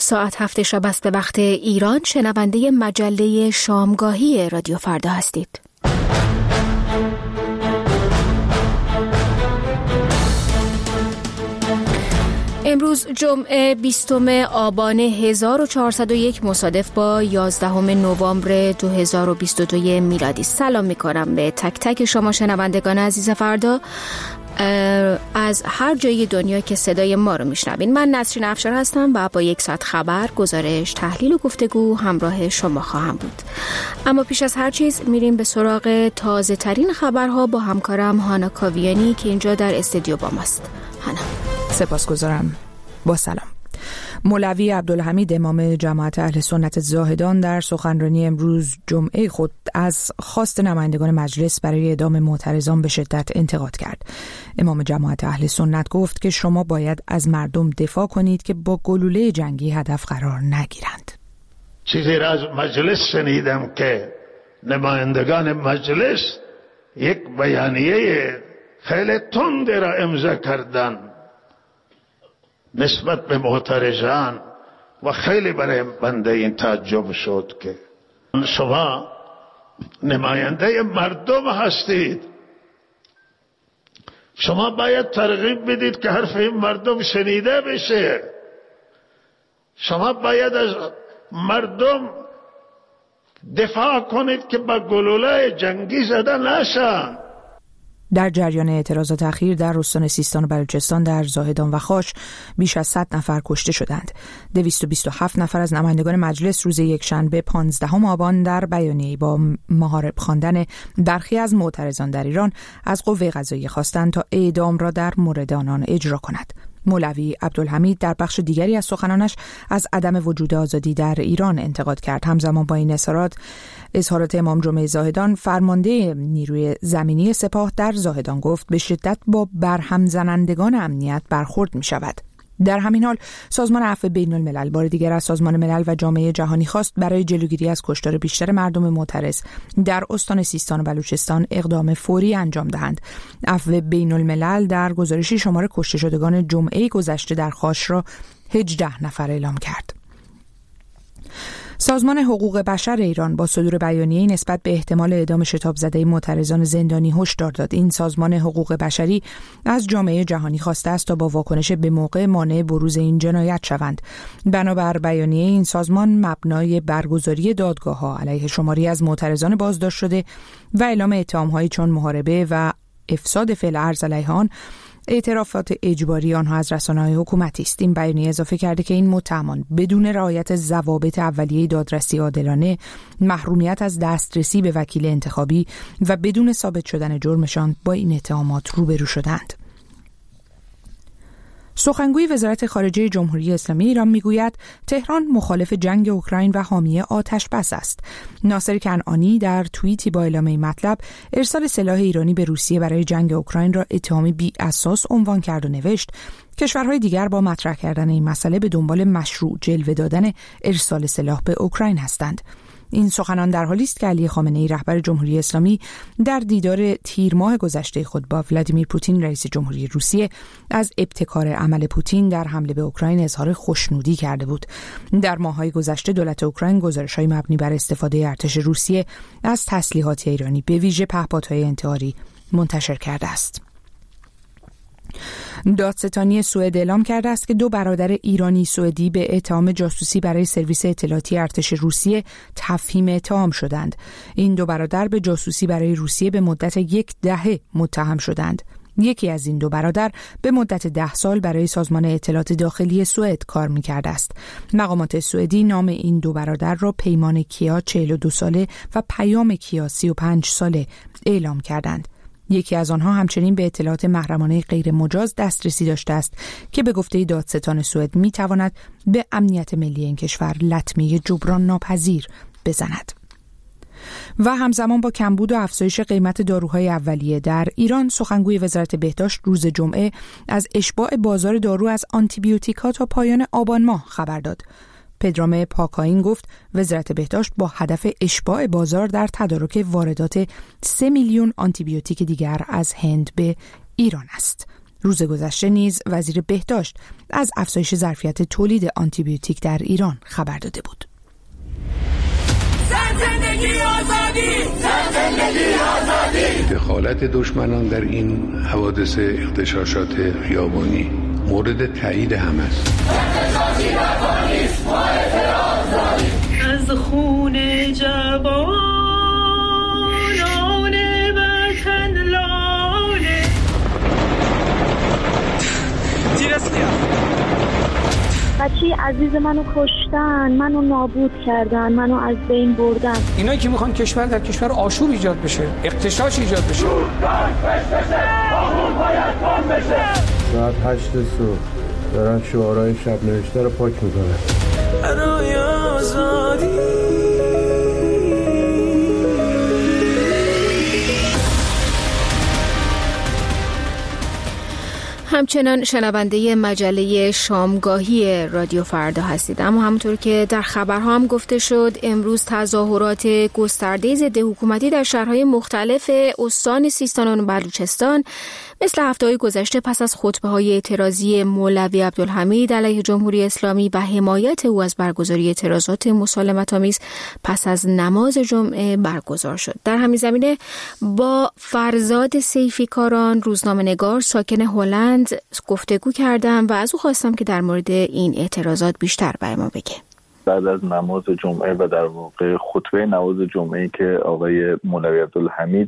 ساعت 7 شب است به وقت ایران. شنونده مجله شامگاهی رادیو فردا هستید. امروز جمعه 20 آبان 1401 مصادف با 11 نوامبر 2022 میلادی. سلام میکنم به تک تک شما شنوندگان عزیز فردا از هر جای دنیا که صدای ما رو میشنوین. من نسرین افشار هستم و با 1 ساعت خبر، گزارش، تحلیل و گفتگو همراه شما خواهم بود. اما پیش از هر چیز میریم به سراغ تازه ترین خبرها با همکارم هانا کاویانی که اینجا در استودیو با ماست. هانا. سپاسگزارم. با سلام. مولوی عبدالحمید امام جماعت اهل سنت زاهدان در سخنرانی امروز جمعه خود از خواست نمایندگان مجلس برای اعدام معترضان به شدت انتقاد کرد. امام جماعت اهل سنت گفت که شما باید از مردم دفاع کنید که با گلوله جنگی هدف قرار نگیرند. چیزی را از مجلس شنیدم که نمایندگان مجلس یک بیانیه خیلی تند را امضا کردند نسبت به معترضان و خیلی برای بنده این تعجب شد که شما نماینده مردم هستید، شما باید ترغیب بدید که حرف این مردم شنیده بشه، شما باید از مردم دفاع کنید که با گلوله جنگی زده نشن. در جریان اعتراضات اخیر در استان سیستان و بلوچستان در زاهدان و خاش بیش از 100 نفر کشته شدند. 227 نفر از نمایندگان مجلس روز یکشنبه 15 آبان در بیانیه‌ای با محارب خواندن برخی از معترضان در ایران از قوه قضاییه خواستند تا اعدام را در مورد آنان اجرا کند. مولوی عبدالحمید در بخش دیگری از سخنانش از عدم وجود آزادی در ایران انتقاد کرد. همزمان با این اظهارات امام جمعه زاهدان، فرمانده نیروی زمینی سپاه در زاهدان گفت به شدت با برهم زنندگان امنیت برخورد می شود. در همین حال سازمان عفو بین الملل بار دیگر از سازمان ملل و جامعه جهانی خواست برای جلوگیری از کشتار بیشتر مردم معترض در استان سیستان و بلوچستان اقدام فوری انجام دهند. عفو بین الملل در گزارشی شمار کشته شدگان جمعه گذشته در خاش را 18 نفر اعلام کرد. سازمان حقوق بشر ایران با صدور بیانیه‌ای نسبت به احتمال اعدام شتاب زده معترضان زندانی هشدار داد. این سازمان حقوق بشری از جامعه جهانی خواسته است تا با واکنش به موقع مانع بروز این جنایت شوند. بنابر بیانیه این سازمان مبنای برگزاری دادگاه‌ها علیه شماری از معترضان بازداشت شده و اعلام اتهام‌هایی چون محاربه و افساد فعل ارض علیه آن، اعترافات اجباری آنها از رسانه‌های حکومتی است. این بیانیه اضافه کرده که این متهمان بدون رعایت ضوابط اولیه دادرسی عادلانه، محرومیت از دسترسی به وکیل انتخابی و بدون ثابت شدن جرمشان با این اتهامات روبرو شدند. سخنگوی وزارت خارجه جمهوری اسلامی ایران میگوید تهران مخالف جنگ اوکراین و حامی آتش بس است. ناصر کنعانی در توییتی با اعلام این مطلب ارسال سلاح ایرانی به روسیه برای جنگ اوکراین را اتهامی بی اساس عنوان کرد و نوشت کشورهای دیگر با مطرح کردن این مسئله به دنبال مشروع جلوه دادن ارسال سلاح به اوکراین هستند. این سخنان در حالی است که علی خامنه‌ای رهبر جمهوری اسلامی در دیدار تیر ماه گذشته خود با ولادیمیر پوتین رئیس جمهوری روسیه از ابتکار عمل پوتین در حمله به اوکراین اظهار خوشنودی کرده بود. در ماه‌های گذشته دولت اوکراین گزارش‌های مبنی بر استفاده ارتش روسیه از تسلیحات ایرانی به ویژه پهپادهای انتحاری منتشر کرده است. دادستانی سوئد اعلام کرده است که 2 برادر ایرانی سوئدی به اتهام جاسوسی برای سرویس اطلاعاتی ارتش روسیه تفهیم اتهام شدند. این 2 برادر به جاسوسی برای روسیه به مدت 1 دهه متهم شدند. یکی از این 2 برادر به مدت 10 سال برای سازمان اطلاعات داخلی سوئد کار می‌کرده است. مقامات سوئدی نام این 2 برادر را پیمان کیا 42 ساله و پیام کیا 35 ساله اعلام کردند. یکی از آنها همچنین به اطلاعات محرمانه غیر مجاز دسترسی داشته است که به گفته دادستان سوئد می‌تواند به امنیت ملی این کشور لطمه جبران ناپذیر بزند. و همزمان با کمبود و افزایش قیمت داروهای اولیه در ایران، سخنگوی وزارت بهداشت روز جمعه از اشباع بازار دارو از آنتیبیوتیک‌ها تا پایان آبان ماه خبر داد. پدرام پاکاین گفت وزارت بهداشت با هدف اشباع بازار در تدارک واردات 3 میلیون آنتیبیوتیک دیگر از هند به ایران است. روز گذشته نیز وزیر بهداشت از افزایش ظرفیت تولید آنتیبیوتیک در ایران خبر داده بود. زندگی آزادی! زندگی آزادی! دخالت دشمنان در این حوادث اغتشاشات خیابانی مورد تایید هم است. اغتشاشی رفا نیست، ما اعتراض داریم. از خون جوانان وطن لاله بچه عزیز منو کشتن، منو نابود کردن، منو از بین بردن. اینا که میخوان کشور در کشور آشوب ایجاد بشه، اغتشاش ایجاد بشه. ساعت 8 صبح دارن شعارهای شب نوشته رو پاک میکنن. برای آزادی. همچنان شنونده مجله شامگاهی رادیو فردا هستید، اما همونطور که در خبرها هم گفته شد امروز تظاهرات گسترده ضد حکومتی در شهرهای مختلف استان سیستان و بلوچستان مثل هفته‌های گذشته پس از خطبه‌های اعتراضی مولوی عبدالحمید علیه جمهوری اسلامی و حمایت او از برگزاری اعتراضات مسالمت‌آمیز پس از نماز جمعه برگزار شد. در همین زمینه با فرزاد سیفیکاران روزنامه‌نگار ساکن هلند گفتگو کردم و از او خواستم که در مورد این اعتراضات بیشتر برای ما بگه. بعد از نماز جمعه و در واقع خطبه نماز جمعه‌ای که آقای مولوی عبدالحمید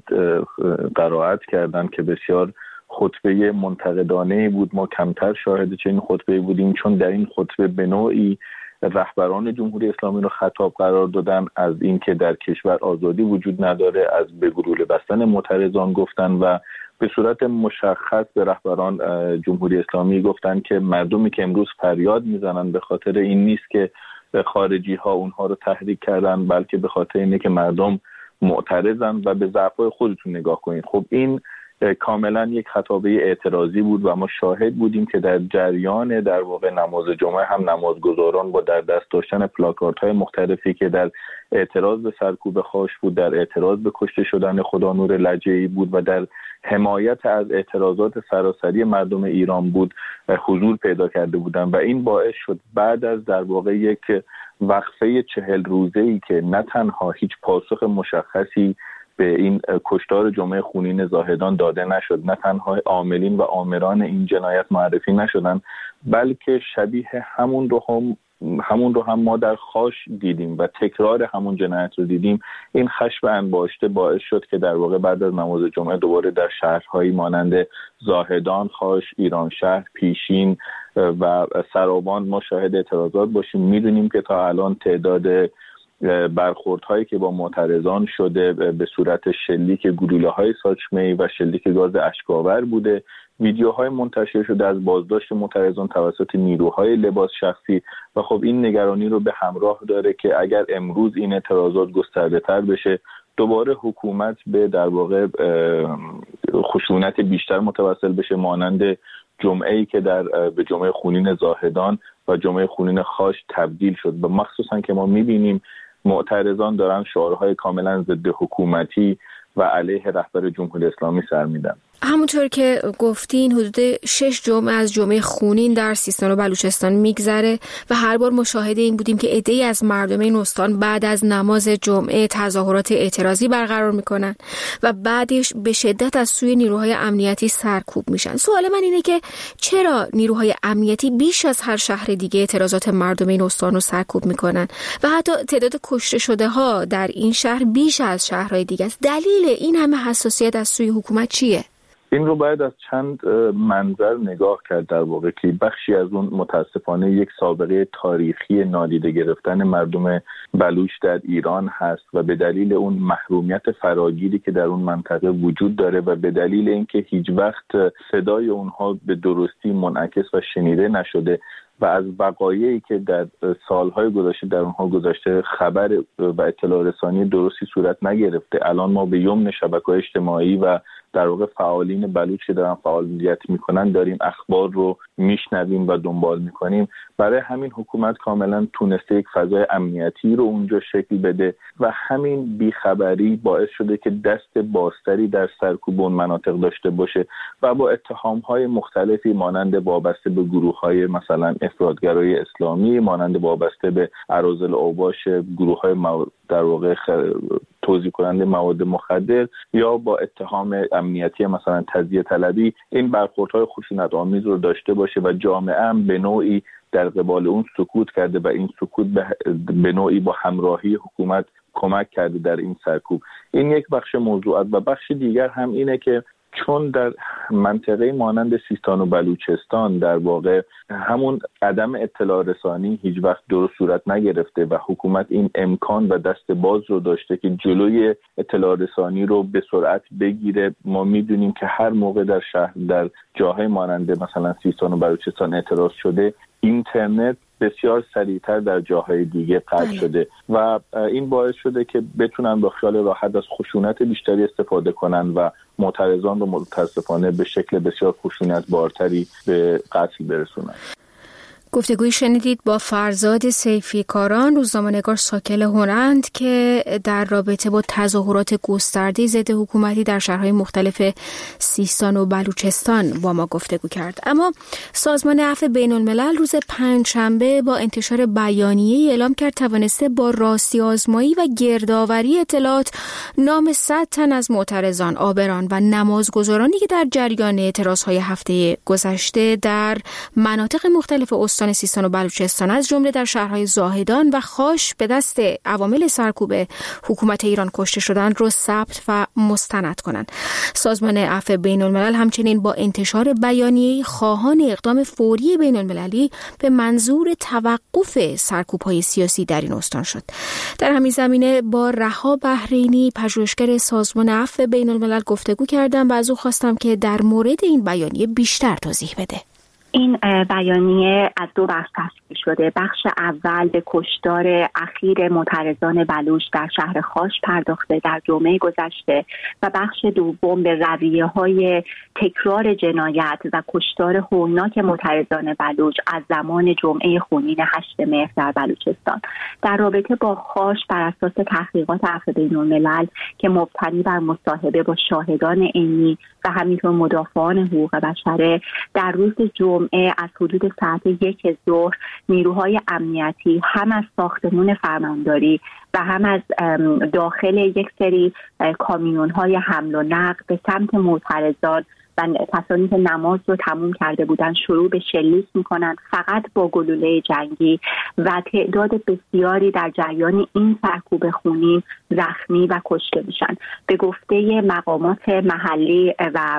قرائت کردند که بسیار خطبه منتقدانه بود، ما کمتر شاهد چنین خطبه بودیم، چون در این خطبه به نوعی رهبران جمهوری اسلامی رو خطاب قرار دادن از اینکه در کشور آزادی وجود نداره، از به گلوله بستن معترضان گفتن و به صورت مشخص به رهبران جمهوری اسلامی گفتن که مردمی که امروز فریاد میزنن به خاطر این نیست که خارجی ها اونها رو تحریک کردن، بلکه به خاطر اینه که مردم معترضن و به ضعف‌های خودتون نگاه کنید. خب این کاملا یک خطابه اعتراضی بود و ما شاهد بودیم که در جریان در واقع نماز جمعه هم نمازگزاران با در دست داشتن پلاکاردهای مختلفی که در اعتراض به سرکوب خاش بود، در اعتراض به کشته شدن خدانور لجه‌ای بود و در حمایت از اعتراضات سراسری مردم ایران بود حضور پیدا کرده بودند و این باعث شد بعد از در واقع یک وقفه 40 روزه‌ای که نه تنها هیچ پاسخ مشخصی به این کشتار جمعه خونین زاهدان داده نشد، نه تنها عاملین و آمران این جنایت معرفی نشدن، بلکه شبیه همون رو هم ما در خاش دیدیم و تکرار همون جنایت رو دیدیم. این خشم انباشته باعث شد که در واقع بعد از نماز جمعه دوباره در شهرهایی مانند زاهدان، خاش، ایرانشهر، پیشین و سرابان ما شاهد اعتراضات باشیم. میدونیم که تا الان تعداد برخوردهایی که با معترضان شده به صورت شلیک گلوله‌های ساچمه‌ای و شلیک گاز اشک‌آور بوده. ویدیوهای منتشر شده از بازداشت معترضان توسط نیروهای لباس شخصی و خب این نگرانی رو به همراه داره که اگر امروز این اعتراضات گسترده‌تر بشه دوباره حکومت به در واقع خشونت بیشتر متوسل بشه، مانند جمعه‌ای که به جمعه خونین زاهدان و جمعه خونین خاش تبدیل شد و مخصوصا که ما می‌بینیم معترضان دارن شعارهای کاملا ضد حکومتی و علیه رهبر جمهوری اسلامی سر میدن. همونطور که گفتین حدود 6 جمعه از جمعه خونین در سیستان و بلوچستان میگذره و هر بار مشاهده این بودیم که عده‌ای از مردم این استان بعد از نماز جمعه تظاهرات اعتراضی برقرار میکنن و بعدش به شدت از سوی نیروهای امنیتی سرکوب میشن. سوال من اینه که چرا نیروهای امنیتی بیش از هر شهر دیگه اعتراضات مردم این استان رو سرکوب میکنن و حتی تعداد کشته شده ها در این شهر بیش از شهرهای دیگه است؟ دلیل این همه حساسیت از سوی حکومت چیه؟ این رو باید از چند منظر نگاه کرد. در واقع که بخشی از اون متاسفانه یک سابقه تاریخی نادیده گرفتن مردم بلوچ در ایران هست و به دلیل اون محرومیت فراگیری که در اون منطقه وجود داره و به دلیل اینکه هیچ وقت صدای اونها به درستی منعکس و شنیده نشده و از وقایعی که در سالهای گذشته در اونها گذشته خبر و اطلاع رسانی درستی صورت نگرفته. الان ما به یمن شبکه‌های اجتماعی و در واقع فعالین بلوچ که دارن فعالیت میکنن داریم اخبار رو میشنویم و دنبال میکنیم. برای همین حکومت کاملا تونسته یک فضای امنیتی رو اونجا شکل بده و همین بیخبری باعث شده که دست بازتری در سرکوب اون مناطق داشته باشه و با اتهام‌های مختلفی مانند وابسته به گروه‌های مثلا افراطگرای اسلامی، مانند وابسته به اراذل اوباش، گروه‌های در واقع توزیع کننده مواد مخدر یا با اتهام امنیتی مثلا تزییع طلبی این برخوردهای خشونت‌آمیز رو داشته باشه و جامعه هم به نوعی در قبال اون سکوت کرده و این سکوت به نوعی با همراهی حکومت کمک کرده در این سرکوب. این یک بخش موضوعات و بخش دیگر هم اینه که چون در منطقه مانند سیستان و بلوچستان در واقع همون عدم اطلاع رسانی هیچ وقت درست صورت نگرفته و حکومت این امکان و دست باز رو داشته که جلوی اطلاع رسانی رو به سرعت بگیره. ما میدونیم که هر موقع در شهر در جاهای مانند مثلا سیستان و بلوچستان اعتراض شده، اینترنت بسیار سریعتر در جاهای دیگه قطع شده و این باعث شده که بتونن با خیال راحت از خشونت بیشتری استفاده کنن و معترضان رو متاسفانه به شکل بسیار خشونت بارتری به قتل برسونن. گفتگوی شنیدید با فرزاد سیفی کاران، روزنامه‌نگار ساکن هلند، که در رابطه با تظاهرات گسترده ضد حکومتی در شهرهای مختلف سیستان و بلوچستان با ما گفتگو کرد. اما سازمان عفو بین‌الملل روز پنجشنبه با انتشار بیانیه‌ای اعلام کرد توانسته با راستی آزمایی و گردآوری اطلاعات نام 100 تن از معترضان، آبران و نمازگزارانی که در جریان اعتراضهای هفته گذشته در مناطق مختلف استان سیستان و بلوچستان از جمله در شهرهای زاهدان و خاش به دست عوامل سرکوب حکومت ایران کشته شدند رو ثبت و مستند کنند. سازمان عفو بین‌الملل همچنین با انتشار بیانیه‌ای خواهان اقدام فوری بین‌المللی به منظور توقف سرکوب‌های سیاسی در این استان شد. در همین زمینه با رها بحرینی، پژوهشگر سازمان عفو بین‌الملل گفتگو کردم و از او خواستم که در مورد این بیانیه بیشتر توضیح بده. این بیانیه از دو بخش تشکیل شده. بخش اول به کشتار اخیر معترضان بلوچ در شهر خاش پرداخته در جمعه گذشته و بخش دوم به رویه‌های تکرار جنایت و کشتار هولناک معترضان بلوچ از زمان جمعه خونین 8 مهر در بلوچستان. در رابطه با خاش بر اساس تحقیقات عفو بین‌الملل که مبتنی بر مصاحبه با شاهدان عینی و همینطور مدافعان حقوق بشر، در روز جمعه از حدود ساعت 1 ظهر نیروهای امنیتی هم از ساختمان فرمانداری و هم از داخل یک سری کامیون‌های حمل و نقل به سمت معترضان و کسانی که نماز رو تموم کرده بودن شروع به شلیک میکنن، فقط با گلوله جنگی، و تعداد بسیاری در جریان این سرکوب خونین زخمی و کشته میشن. به گفته مقامات محلی و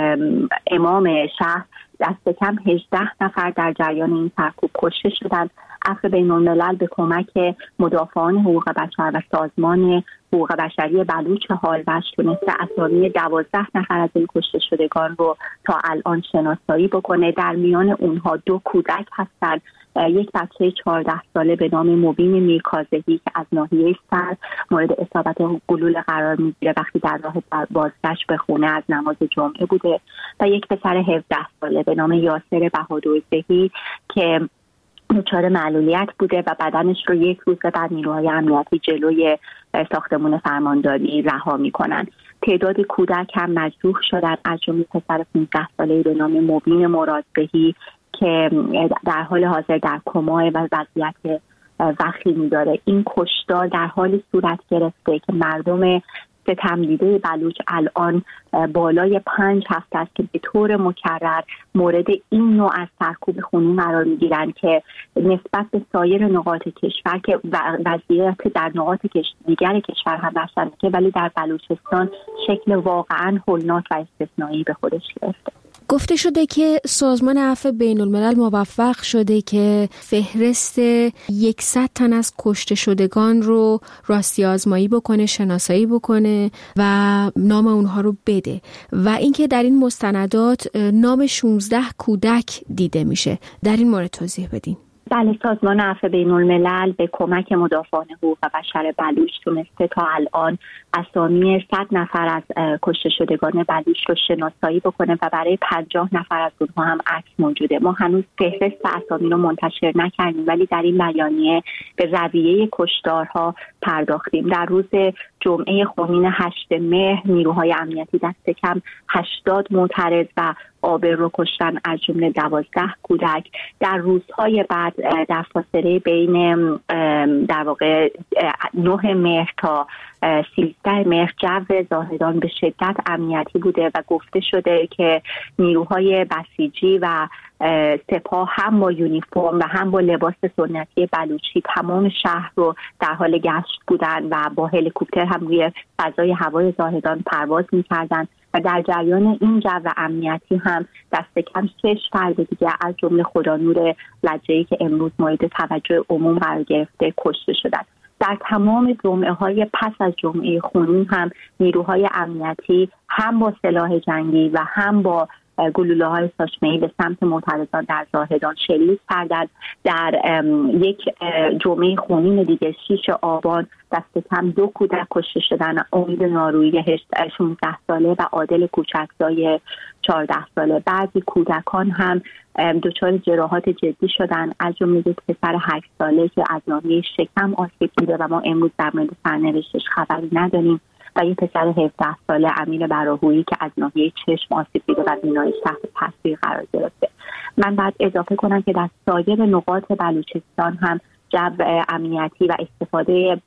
امام شهر دست کم 18 نفر در جریان این سرکوب کشته شدند. عفو بین‌الملل به کمک مدافعان حقوق بشر و سازمان حقوق بشری بلوچ هالبش تونسته اسامی 12 نفر از این کشته شدگان رو تا الان شناسایی بکنه. در میان اونها 2 کودک هستند. یک بچه 14 ساله به نام مبین میرکاظمی که از ناحیه سر مورد اصابت گلوله قرار میگیره وقتی در راه بازگشت به خونه از نماز جمعه بوده، و یک پسر 17 ساله به نام یاسر بهادرزهی که دچار معلولیت بوده و بدنش رو 1 روز بعد نیروهای امنیتی جلوی ساختمان فرمانداری رها میکنن. تعداد کودک هم مجروح شدن، از جمله پسر 15 ساله‌ای به نام مبین مرادبهی که در حال حاضر در کما و وضعیت وخیمی داره. این کشتار در حال صورت گرفته که مردم ستمدیده بلوچ الان بالای 5 هفته است که به طور مکرر مورد این نوع از سرکوب خونین قرار میگیرند که نسبت به سایر نقاط کشور که وضعیت در نقاط دیگر کشور هم داشتن که ولی در بلوچستان شکل واقعا هولناک و استثنایی به خودش گرفته. گفته شده که سازمان عفو بین‌الملل موفق شده که فهرست 100 تن از کشته شدگان رو راستی آزمایی بکنه، شناسایی بکنه و نام اونها رو بده، و اینکه در این مستندات نام 16 کودک دیده میشه. در این مورد توضیح بدین. بله، سازمان عفو بین‌الملل به کمک مدافعان حقوق بشر بلوچ تونسته تا الان اسامی 100 نفر از کشته شدگان بلوچ رو شناسایی بکنه و برای 50 نفر از اونها هم عکس موجوده. ما هنوز فهرست اسامی رو منتشر نکردیم، ولی در این بیانیه به رویه کشتارها پرداختیم. در روز جمعه خونین 8 مهر نیروهای امنیتی دست کم 80 معترض و عابر رو کشتن، از جمله 12 کودک. در روزهای بعد در فاصله بین در واقع 9 مهر تا 13 مهر جو زاهدان به شدت امنیتی بوده و گفته شده که نیروهای بسیجی و سپاه هم با یونیفرم و هم با لباس سنتی بلوچی تمام شهر رو در حال گشت بودن و با هلیکوپتر هم روی فضای هوای زاهدان پرواز می‌کردند و در جریان این جو امنیتی هم دست کم 6 فرد دیگه از جمله خدانور لجه‌ای که امروز مورد توجه عموم قرار گرفته کشته شدند. در تمام جمعه‌های پس از جمعه خونین هم نیروهای امنیتی هم با سلاح جنگی و هم با گلوله‌های ساچمه‌ای به سمت معترضان در زاهدان شلیک کردند. در یک جمعه خونین دیگه 6 آبان دست کم 2 کودک کشته شدن، امید نارویی 16 ساله و عادل کوچکزای 14 ساله. بعضی کودکان هم دچار جراحات جدی شدن، از جمله یک پسر 8 ساله که از ناحیه شکم آسیب دیده و ما امروز در مورد سرنوشتش خبری نداریم، و یک پسر 17 ساله امیر براهویی که از ناحیه چشم آسیب دیده و بیناییش تحت تاثیر قرار گرفته. من بعد اضافه کنم که در سایر نقاط بلوچستان هم جو امنیتی و استفاده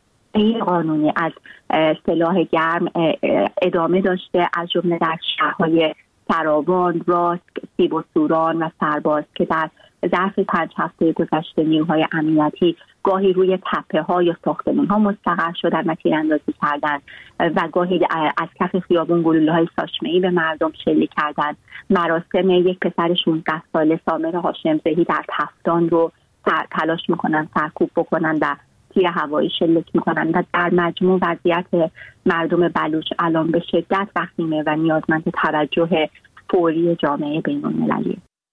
غیر قانونی از سلاح گرم ادامه داشته، از جمله در شهرهای سراوان، راست، سیب و سوران و سرباز که در ظرف 5 هفته گذشته نیروهای امنیتی گاهی روی تپه‌ها یا ساختمان‌ها مستقر شدن و تیراندازی کردند و گاهی از کف خیابون گلوله‌های ساچمه‌ای به مردم شلیک کردند. مراسم یک پسر 16 ساله سامر هاشمزهی در تفتان رو تلاش می‌کنن سرکوب بکنن و تیر هوایی شلیک می‌کنن و در مجموع وضعیت مردم بلوچ الان به شدت وخیمه و نیازمند توجه فوری جامعه بین‌المللی.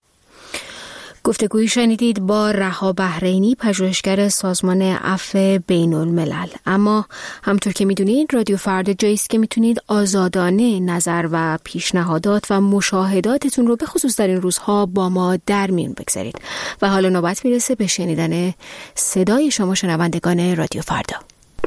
گفتگویی شنیدید با رها بحرینی، پژوهشگر سازمان عفو بین‌الملل. اما همطور که میدونید رادیو فردا جایی است که میتونید آزادانه نظر و پیشنهادات و مشاهداتتون رو به خصوص در این روزها با ما در میون بگذارید. و حالا نوبت میرسه به شنیدن صدای شما شنوندگان رادیو فردا.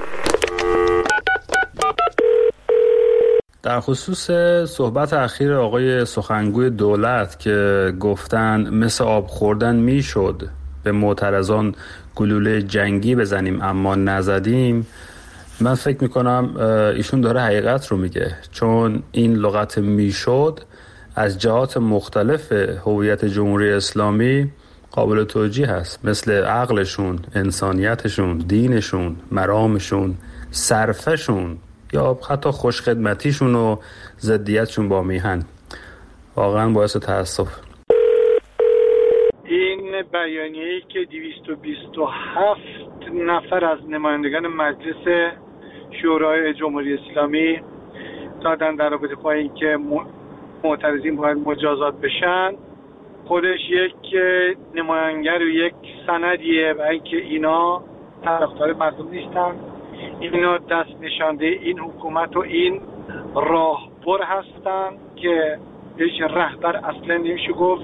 در خصوص صحبت اخیر آقای سخنگوی دولت که گفتن مثل آب خوردن میشد به معترضان گلوله جنگی بزنیم اما نزدیم، من فکر میکنم ایشون داره حقیقت رو میگه، چون این لغت میشد از جهات مختلف هویت جمهوری اسلامی قابل توجیه هست، مثل عقلشون، انسانیتشون، دینشون، مرامشون، صرفشون یا حتی خوشخدمتیشون و ضدیتشون با میهن. واقعا باعث تأسف. این بیانیه‌ای که 227 نفر از نمایندگان مجلس شورای جمهوری اسلامی دادن در رابطه با اینکه معترضین باید مجازات بشن، خودش یک نمایانگر و یک سندیه و اینکه اینا طرفدار مردم نیستن، اینا دست نشانده این حکومت و این راهبر هستن که بهش رهبر اصلا نمیشه گفت،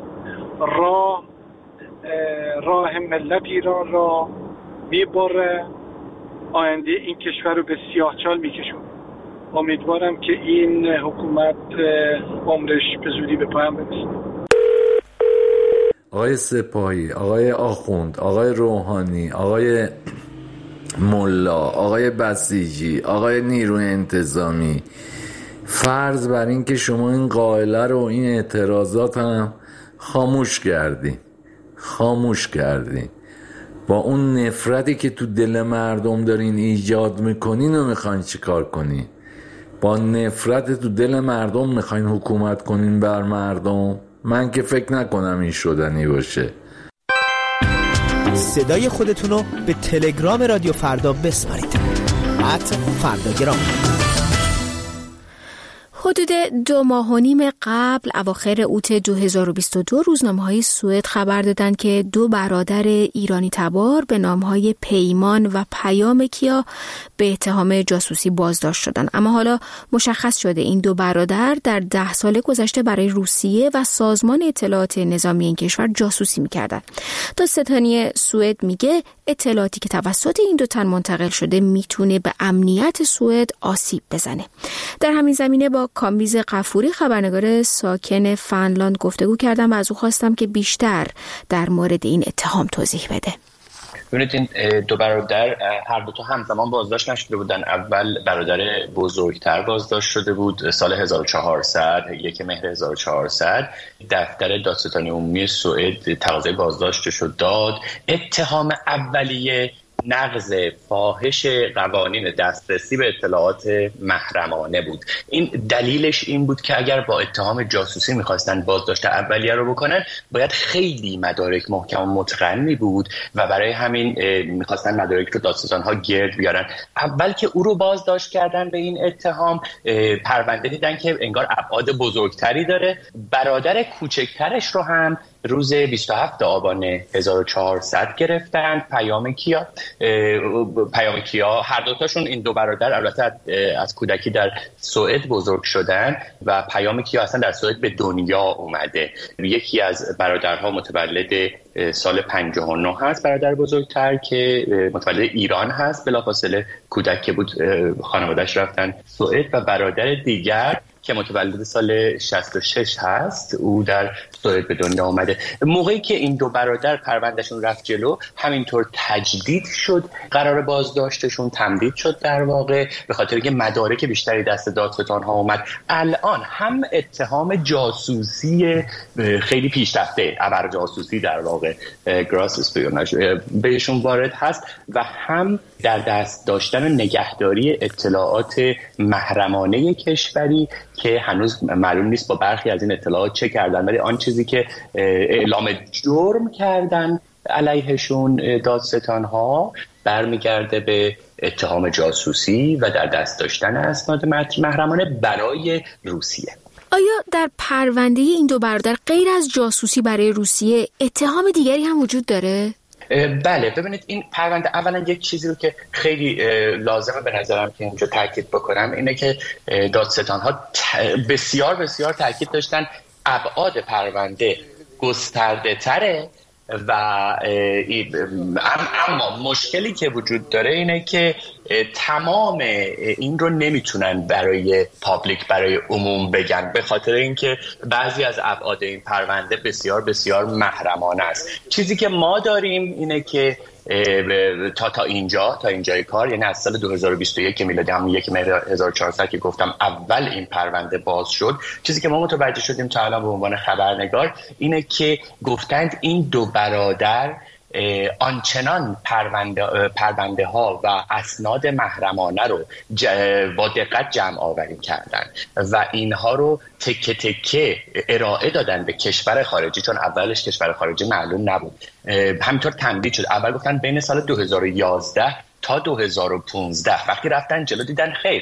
راه ملت ایران را میبره، آینده این کشور رو به سیاهچال میکشون. امیدوارم که این حکومت عمرش به زودی به پایان برسه. آقای سپاهی، آقای آخوند، آقای روحانی، آقای ملا، آقای بسیجی، آقای نیروی انتظامی، فرض بر این که شما این قائله رو، این اعتراضات هم خاموش کردین با اون نفرتی که تو دل مردم دارین ایجاد میکنین و میخواین چی کار کنین؟ با نفرت تو دل مردم میخواین حکومت کنین بر مردم؟ من که فکر نکنم این شدنی باشه. صدای خودتون رو به تلگرام رادیو فردا بسپارید. @فرداگرام. حدود 2.5 ماه قبل اواخر اوت 2022 روزنامه‌های سوئد خبر دادند که 2 برادر ایرانی تبار به نام‌های پیمان و پیام کیا به اتهام جاسوسی بازداشت شدند. اما حالا مشخص شده این 2 برادر در 10 سال گذشته برای روسیه و سازمان اطلاعات نظامی این کشور جاسوسی می‌کردند. دادستانی سوئد میگه اطلاعاتی که توسط این 2 تن منتقل شده میتونه به امنیت سوئد آسیب بزنه. در همین زمینه با کامبیز قفوری خبرنگار ساکن فنلاند گفتگو کردم و از او خواستم که بیشتر در مورد این اتهام توضیح بده. ببینید این 2 برادر هر دو تا همزمان بازداشت نشده بودن. اول برادر بزرگتر بازداشت شده بود سال 1400، 1 مهر 1400. دفتر دادستانی عمومی سوئد تقاضای بازداشتش رو داد. اتهام اولیه نقض فاحش قوانین دسترسی به اطلاعات محرمانه بود. این دلیلش این بود که اگر با اتهام جاسوسی میخواستن بازداشت اولیه رو بکنن باید خیلی مدارک محکم و متقنی بود و برای همین میخواستن مدارک رو دادستان‌ها گرد بیارن. اول که او رو بازداشت کردن به این اتهام پرونده دیدن که انگار ابعاد بزرگتری داره. برادر کوچکترش رو هم روز 27 آبان 1400 گرفتن. پیام کیا هر دوتاشون این 2 برادر البته از کودکی در سوئد بزرگ شدن و پیام کیا اصلا در سوئد به دنیا اومده. یکی از برادرها متولد سال 59 هست، برادر بزرگتر که متولد ایران هست. بلافاصله کودک که بود خانواده‌اش رفتن سوئد و برادر دیگر که متولد سال 66 هست او در سوئد به دنیا آمده. موقعی که این 2 برادر پروندهشون رفت جلو همینطور تجدید شد، قرار بازداشتشون تمدید شد در واقع به خاطر که مدارک بیشتری دست دادستان‌ها اومد. الان هم اتهام جاسوسی خیلی پیشرفته، ابر جاسوسی در واقع گراس اسپیوناژ بهشون وارد هست و هم در دست داشتن نگهداری اطلاعات محرمانه کشوری که هنوز معلوم نیست با برخی از این اطلاعات چه کردن، ولی آن چیزی که اعلام جرم کردن علیهشون دادستان‌ها برمیگرده به اتهام جاسوسی و در دست داشتن اسناد محرمانه برای روسیه. آیا در پرونده این 2 برادر غیر از جاسوسی برای روسیه اتهام دیگری هم وجود داره؟ بله، ببینید این پرونده اولا یک چیزی رو که خیلی لازمه به نظرم که اینجا تاکید بکنم اینه که دادستان‌ها بسیار بسیار تاکید داشتن ابعاد پرونده گسترده تره و اما مشکلی که وجود داره اینه که تمام این رو نمیتونن برای پابلیک، برای عموم بگن، به خاطر اینکه بعضی از ابعاد این پرونده بسیار بسیار محرمانه است. چیزی که ما داریم اینه که تا اینجای کار، یعنی از سال 2021 که میلادی همون 1 مهر 1400 که گفتم اول این پرونده باز شد، چیزی که ما متوجه شدیم تا الان به عنوان خبرنگار اینه که گفتند این 2 برادر آنچنان پرونده ها و اسناد محرمانه رو با دقت جمع آوری کردن و اینها رو تکه تکه ارائه دادن به کشور خارجی، چون اولش کشور خارجی معلوم نبود. همینطور تمدید شد. اول گفتن بین سال 2011 تا 2015. وقتی رفتن جلو دیدن خیر،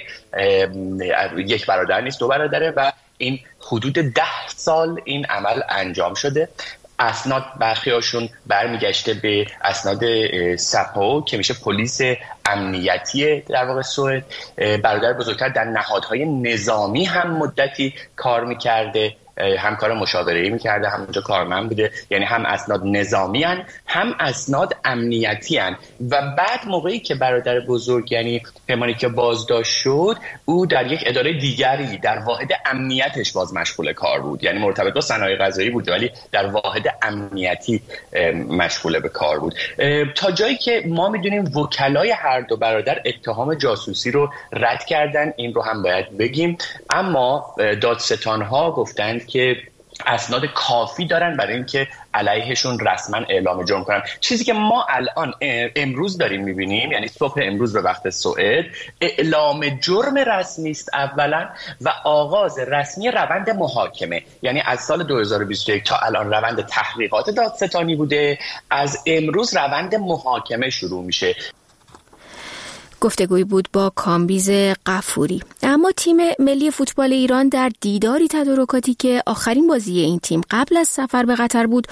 1 برادر نیست 2 برادره و این حدود 10 سال این عمل انجام شده. اسناد برخیاشون برمیگشته به اسناد سپو که میشه پلیس امنیتی در واقع سوئد. برادر بزرگتر در نهادهای نظامی هم مدتی کار میکرده، هم کار مشاوره‌ای میکرده، هم اونجا کارمند بوده، یعنی هم اسناد نظامی هن هم اسناد امنیتی هن. و بعد موقعی که برادر بزرگ یعنی پیمانی که بازداشت شد، او در یک اداره دیگری در واحد امنیتش باز مشغول کار بود، یعنی مرتبط با صنایع غذایی بود ولی در واحد امنیتی مشغول به کار بود. تا جایی که ما میدونیم وکلای هر 2 برادر اتهام جاسوسی رو رد کردن، این رو هم باید بگیم، اما دادستان‌ها گفتند که اسناد کافی دارن برای اینکه علیهشون رسما اعلام جرم کنن. چیزی که ما الان امروز داریم میبینیم، یعنی صبح امروز به وقت سوئد، اعلام جرم رسمی است اولا و آغاز رسمی روند محاکمه. یعنی از سال 2021 تا الان روند تحقیقات دادستانی بوده، از امروز روند محاکمه شروع میشه. گفتگوی بود با کامبیز غفوری. اما تیم ملی فوتبال ایران در دیداری تدارکاتی که آخرین بازی این تیم قبل از سفر به قطر بود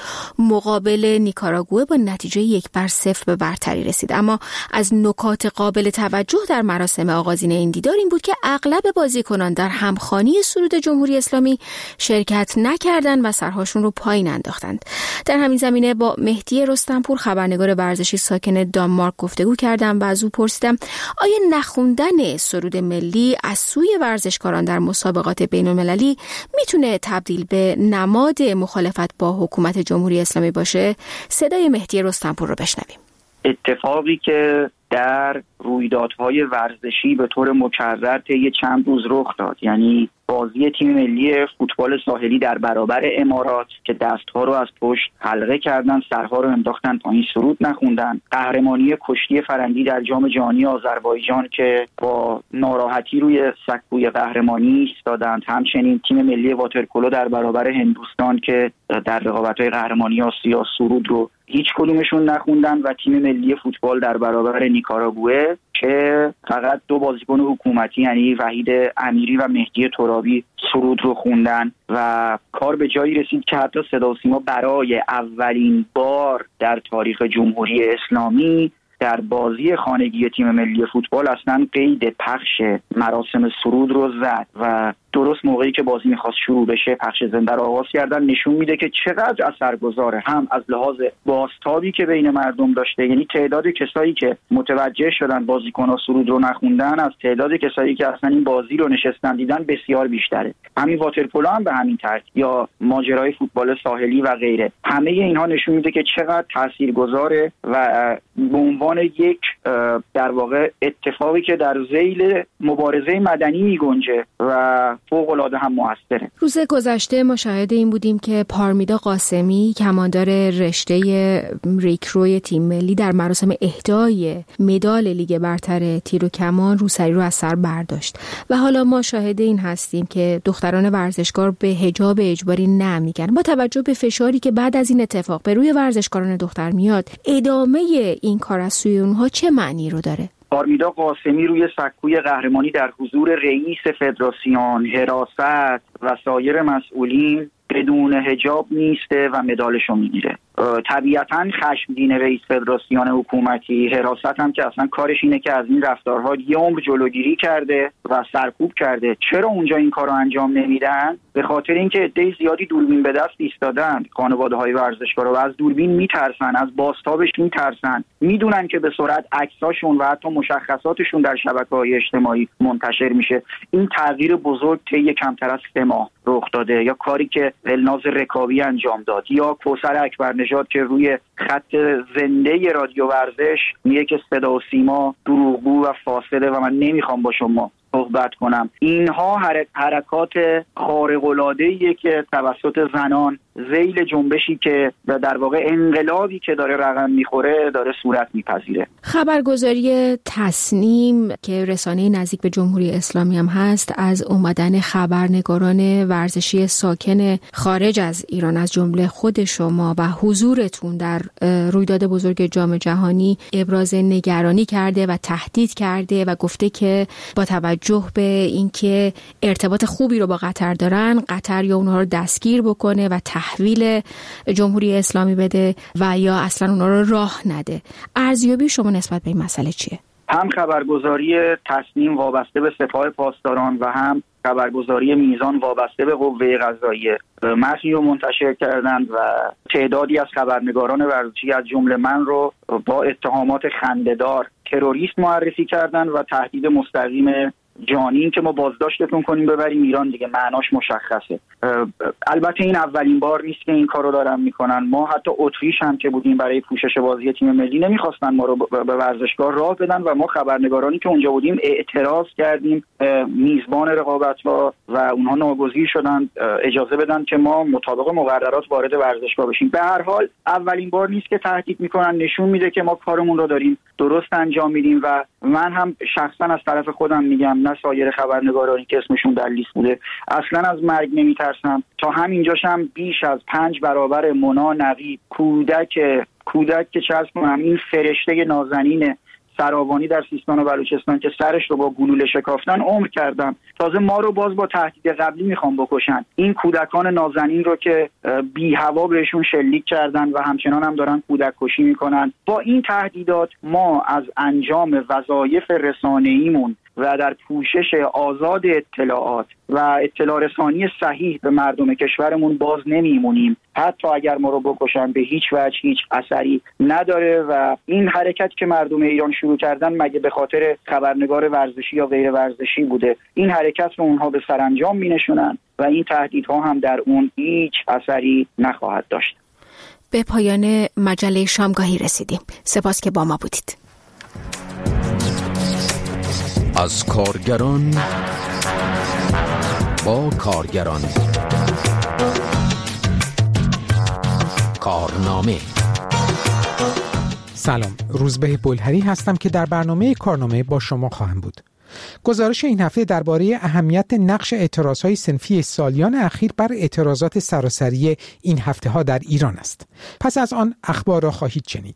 مقابل نیکاراگوئه با نتیجه 1-0 به برتری رسید. اما از نکات قابل توجه در مراسم آغازین این دیدار این بود که اغلب بازیکنان در همخوانی سرود جمهوری اسلامی شرکت نکردند و سرهاشون رو پایین انداختند. در همین زمینه با مهدی رستمپور خبرنگار ورزشی ساکن دانمارک گفتگو کردم و از او پرسیدم آیا نخوندن سرود ملی از سوی ورزشکاران در مسابقات بین‌المللی میتونه تبدیل به نماد مخالفت با حکومت جمهوری اسلامی باشه؟ صدای مهدی رستمپور رو بشنویم. اتفاقی که در رویدادهای ورزشی به طور مکرر طی چند روز رخ داد، یعنی بازی تیم ملی فوتبال ساحلی در برابر امارات که دستها رو از پشت حلقه کردن، سرها رو انداختن پایین، سرود نخوندن، قهرمانی کشتی فرنگی در جام جهانی آذربایجان که با ناراحتی روی سکوی قهرمانی ایستادند، همچنین تیم ملی واترپولو در برابر هندوستان که در رقابت‌های قهرمانی آسیا سرود رو هیچ کدومشون نخوندن و تیم ملی فوتبال در برابر نیکاراگوئه که فقط 2 بازیکن حکومتی یعنی وحید امیری و مهدی ترابی سرود رو خوندن و کار به جایی رسید که حتی صدا و سیما برای اولین بار در تاریخ جمهوری اسلامی در بازی خانگی تیم ملی فوتبال اصلا قید پخش مراسم سرود رو زد و درست موقعی که بازی میخواست شروع بشه پخش زنده رو آغاز کردن. نشون میده که چقدر اثرگذاره، هم از لحاظ بازتابی که بین مردم داشته، یعنی تعداد کسایی که متوجه شدن بازیکن‌ها سرود رو نخوندن از تعداد کسایی که اصلا این بازی رو نشستن دیدن بسیار بیشتره. همین واترپولو هم به همین ترتیب یا ماجرای فوتبال ساحلی و غیره، همه اینها نشون میده که چقدر تاثیرگذاره و به عنوان یک در واقع اتفاقی که در ذیل مبارزه مدنی میگنجه و فوق‌العاده هم موثره. روز گذشته ما شاهد این بودیم که پارمیدا قاسمی کماندار رشته ریکروی تیم ملی در مراسم اهدای مدال لیگ برتر تیر و کمان روسری رو از سر برداشت و حالا ما شاهد این هستیم که دختران ورزشکار به حجاب اجباری نمیگن. با توجه به فشاری که بعد از این اتفاق به روی ورزشکاران دختر میاد، ادامه این کار از سوی اونها چه معنی رو داره؟ پارمیدا قاسمی روی سکوی قهرمانی در حضور رئیس فدراسیون، حراست و سایر مسئولین بدون حجاب میسته و مدالشو میگیره. طبیعتاً خشمگین رئیس فدراسیون حکومتی، حراست هم که اصلا کارش اینه که از این رفتارها یه عمر جلوگیری کرده و سرکوب کرده. چرا اونجا این کارو انجام نمیدن؟ به خاطر اینکه عده زیادی دوربین به دست ایستادن خانواده‌های ورزشکارا و از دوربین میترسن، از بازتابش میترسن، میدونن که به سرعت عکساشون و حتی مشخصاتشون در شبکه‌های اجتماعی منتشر میشه. این تغییر بزرگ طی کمتر از 3 ماه رخ داده، یا کاری که الناز رکابی انجام داد، یا کوثر اکبرنژاد که روی خط زنده رادیو ورزش میگه که صدا و سیما دروغگو و فاسده و من نمیخوام با شما صحبت کنم. اینها حرکات خارق‌العاده‌ایه که توسط زنان ذیل جنبشی که در واقع انقلابی که داره رقم میخوره داره صورت میپذیره. خبرگزاری تصنیم که رسانه نزدیک به جمهوری اسلامی هم هست از اومدن خبرنگاران ورزشی ساکن خارج از ایران از جمله خود شما و حضورتون در رویداد بزرگ جام جهانی ابراز نگرانی کرده و تهدید کرده و گفته که با توجه به اینکه ارتباط خوبی رو با قطر دارن، قطر یا اونها رو دستگیر بکنه و تحویل جمهوری اسلامی بده و یا اصلا اونها رو راه نده. ارزیابی شما نسبت به این مسئله چیه؟ هم خبرگزاری تصنیم وابسته به سپاه پاسداران و هم خبرگزاری میزان وابسته به قوه قضاییه متنی رو منتشر کردند و تعدادی از خبرنگاران ورزشی از جمله من رو با اتهامات خنده‌دار تروریست معرفی کردند و تهدید مستقیم جانی که ما بازداشتتون کنیم ببریم ایران. دیگه معناش مشخصه. البته این اولین بار نیست که این کارو دارن میکنن. ما حتی اتریش هم که بودیم برای پوشش بازی تیم ملی نمیخواستن ما رو به ورزشگاه راه بدن و ما خبرنگارانی که اونجا بودیم اعتراض کردیم میزبان رقابت‌ها و اونها ناگزیر شدن اجازه بدن که ما مطابق مقررات وارد ورزشگاه بشیم. به هر حال اولین بار نیست که تهدید میکنن. نشون میده که ما کارمون رو داریم درست انجام میدیم و من هم شخصا از طرف خودم میگم، نه سایر خبرنگارانی که اسمشون در لیست بوده، اصلا از مرگ نمیترسم. تا همینجاشم بیش از 5 برابر مونا نقیب کودک که چه عرض کنم این فرشته نازنین سراوانی در سیستان و بلوچستان که سرش رو با گلوله شکافتن عمر کردم. تازه ما رو باز با تهدید قبلی میخوام بکشن. این کودکان نازنین رو که بی هوا بهشون شلیک کردن و همچنان هم دارن کودک کشی میکنن. با این تهدیدات ما از انجام وظایف رسانه‌ایمون و در پوشش آزاد اطلاعات و اطلاع رسانی صحیح به مردم کشورمون باز نمیمونیم. حتی اگر ما رو بکشن به هیچ وجه هیچ اثری نداره و این حرکت که مردم ایران شروع کردن مگه به خاطر خبرنگار ورزشی یا غیر ورزشی بوده؟ این حرکت رو اونها به سرانجام مینشونن و این تهدیدها هم در اون هیچ اثری نخواهد داشت. به پایان مجله شامگاهی رسیدیم. سپاس که با ما بودید. از کارگران با کارگران، کارنامه. سلام، روزبه بلهری هستم که در برنامه کارنامه با شما خواهم بود. گزارش این هفته درباره اهمیت نقش اعتراضهای صنفی سالیان اخیر بر اعتراضات سراسری این هفته ها در ایران است. پس از آن اخبار را خواهید شنید.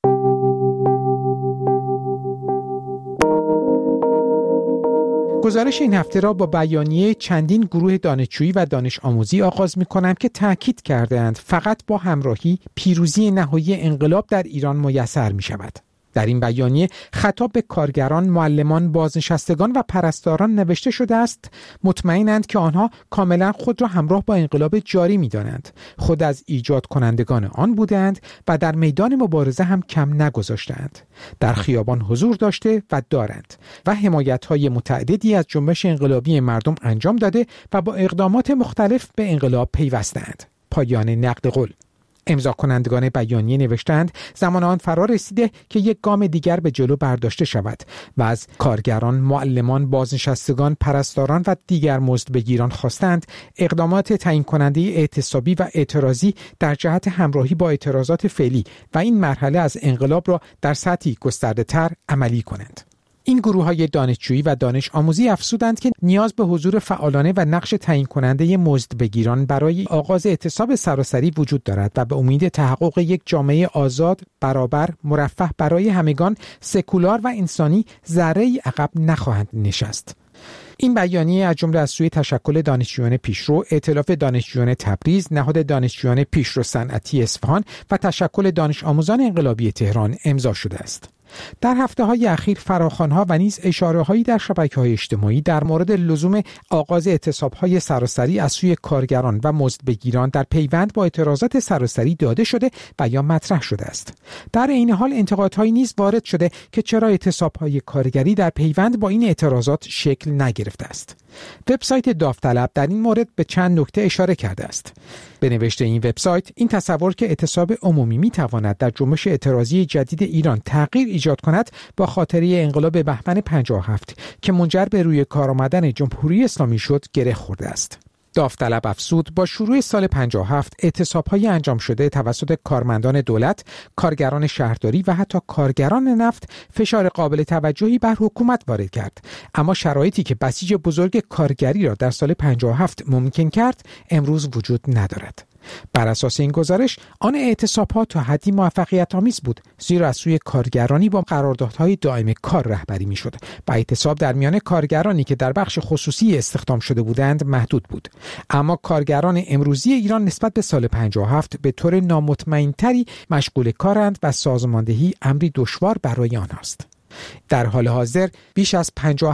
گزارش این هفته را با بیانیه چندین گروه دانشجویی و دانش آموزی آغاز می‌کنم که تأکید کرده‌اند فقط با همراهی پیروزی نهایی انقلاب در ایران میسر می‌شود. در این بیانیه خطاب به کارگران، معلمان، بازنشستگان و پرستاران نوشته شده است مطمئنند که آنها کاملا خود را همراه با انقلاب جاری می‌دانند، خود از ایجاد کنندگان آن بودند و در میدان مبارزه هم کم نگذاشتند. در خیابان حضور داشته و دارند و حمایت‌های متعددی از جنبش انقلابی مردم انجام داده و با اقدامات مختلف به انقلاب پیوستند. پایان نقد قول. امضا کنندگان بیانیه نوشتند زمان آن فرا رسیده که یک گام دیگر به جلو برداشته شود و از کارگران، معلمان، بازنشستگان، پرستاران و دیگر مزدبگیران خواستند اقدامات تعیین کننده اعتصابی و اعتراضی در جهت همراهی با اعتراضات فعلی و این مرحله از انقلاب را در سطحی گسترده‌تر عملی کنند. این گروه‌های دانشجویی و دانش آموزی افزودند که نیاز به حضور فعالانه و نقش تعیین کننده مزدبگیران برای آغاز اعتصاب سراسری وجود دارد و به امید تحقق یک جامعه آزاد، برابر، مرفه برای همگان، سکولار و انسانی ذره‌ای عقب نخواهند نشست. این بیانیه از جمله از سوی تشکل دانشجویان پیشرو، ائتلاف دانشجویان تبریز، نهاد دانشجویان پیشرو صنعتی اصفهان و تشکل دانش آموزان انقلابی تهران امضا شده است. در هفته‌های اخیر فراخوان‌ها و نیز اشاره‌هایی در شبکه‌های اجتماعی در مورد لزوم آغاز اعتصاب‌های سراسری از سوی کارگران و مزدبگیران در پیوند با اعتراضات سراسری داده شده و یا مطرح شده است. در این حال انتقادهایی نیز وارد شده که چرا اعتصاب‌های کارگری در پیوند با این اعتراضات شکل نگرفته است. وبسایت داوطلب در این مورد به چند نکته اشاره کرده است. به نوشته این وبسایت، این تصور که اعتصاب عمومی می‌تواند در جنبش اعتراضی جدید ایران تغییر ایجاد کند با خاطره انقلاب بهمن 57 که منجر به روی کار آمدن جمهوری اسلامی شد گره خورده است. داوطلب افزود با شروع سال 57 اعتصاب‌های انجام شده توسط کارمندان دولت، کارگران شهرداری و حتی کارگران نفت فشار قابل توجهی بر حکومت وارد کرد، اما شرایطی که بسیج بزرگ کارگری را در سال 57 ممکن کرد امروز وجود ندارد. بر اساس این گزارش آن اعتصاب‌ها تا حدی موفقیت‌آمیز بود زیرا از سوی کارگرانی با قراردادهای دائم کار رهبری می‌شد و اعتصاب در میان کارگرانی که در بخش خصوصی استخدام شده بودند محدود بود. اما کارگران امروزی ایران نسبت به سال 57 به طور نامطمئن‌تری مشغول کارند و سازماندهی امری دشوار برای آنهاست. در حال حاضر بیش از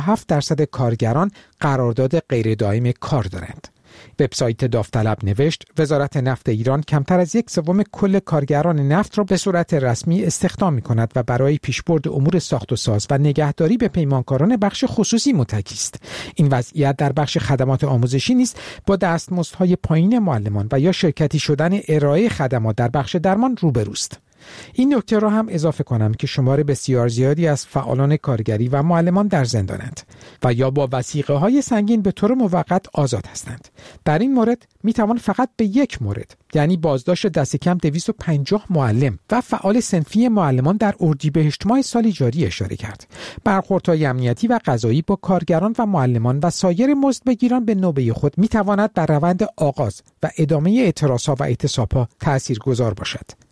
57% کارگران قرارداد غیر دائم کار دارند. وبسایت داوطلب نوشت وزارت نفت ایران کمتر از 1/3 کل کارگران نفت را به صورت رسمی استخدام می‌کند و برای پیشبرد امور ساخت و ساز و نگهداری به پیمانکاران بخش خصوصی متکی است. این وضعیت در بخش خدمات آموزشی نیز با دستمزدهای پایین معلمان و یا شرکتی شدن ارائه خدمات در بخش درمان روبروست. این نکته را هم اضافه کنم که شمار بسیار زیادی از فعالان کارگری و معلمان در زندانند و یا با وثیقه‌های سنگین به طور موقت آزاد هستند. در این مورد میتوان فقط به یک مورد، یعنی بازداشت دست کم 250 معلم و فعال صنفی معلمان در اردیبهشت ماه سال جاری اشاره کرد. برخوردهای امنیتی و قضایی با کارگران و معلمان و سایر مزدبگیران به نوبه خود میتواند بر روند آغاز و ادامه اعتراضها و اعتصابها تاثیرگذار باشد.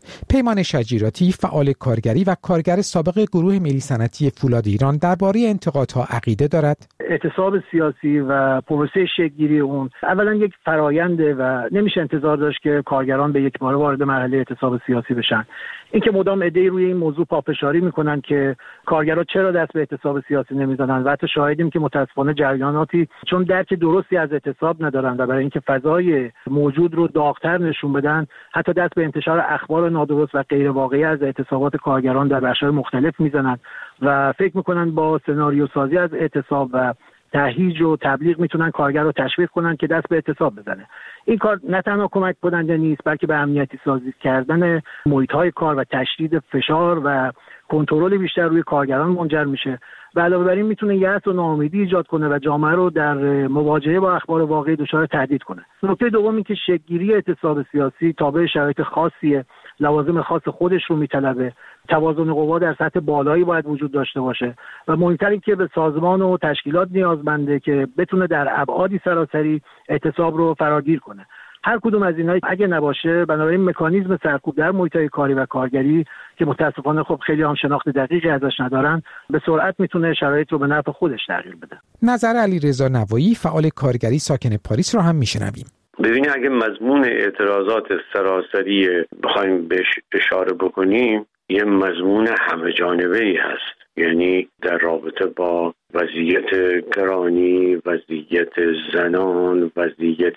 پیمان شجیراتی، فعال کارگری و کارگر سابق گروه ملی صنعتی فولاد ایران، درباره انتقادها عقیده دارد. اعتصاب سیاسی و پروسه شکل‌گیری اون اولا یک فراینده و نمیشه انتظار داشت که کارگران به یک باره وارد مرحله اعتصاب سیاسی بشن. اینکه مدام عده‌ای روی این موضوع پافشاری میکنن که کارگرها چرا دست به اعتصاب سیاسی نمیزنن و حتی شاهدیم که متاسفانه جریاناتی چون درک درستی از اعتصاب ندارن و برای اینکه فضای موجود رو داغ‌تر نشون بدن حتی دست به انتشار اخبار نادرست و غیر واقعی از اعتصابات کارگران در بخش‌های مختلف میزنن و فکر میکنن با سناریو سازی از اعتصاب و تهییج و تبلیغ میتونن کارگر رو تشویق کنن که دست به اعتصاب بزنه. این کار نه تنها کمک کننده نیست بلکه به امنیتی سازی کردن محیط‌های کار و تشدید فشار و کنترل بیشتر روی کارگران منجر میشه و علاوه بر این میتونه یأس و ناامیدی ایجاد کنه و جامعه رو در مواجهه با اخبار واقعی دچار تهدید کنه. نکته دوم این که شکل‌گیری اعتصاب سیاسی تابع شرایط خاصیه، لوازم خاص خودش رو میطلبه، توازن قوا در سطح بالایی باید وجود داشته باشه و مهمتر این که به سازمان و تشکیلات نیازمنده که بتونه در ابعادی سراسری اعتصاب رو فراگیر کنه. هر کدوم از اینها اگه نباشه بنابراین مکانیزم سرکوب در محیط‌های کاری و کارگری که متاسفانه خب خیلی هم شناخت دقیقی ازش ندارن به سرعت میتونه شرایط رو به نفع خودش تغییر بده. نظر علیرضا نوایی، فعال کارگری ساکن پاریس رو هم میشنویم. ببینید اگه مضمون اعتراضات سراسری بخوایم بهش اشاره بکنیم یه مضمون همه جانبه‌ای هست، یعنی در رابطه با وضعیت گرانی، وضعیت زنان، وضعیت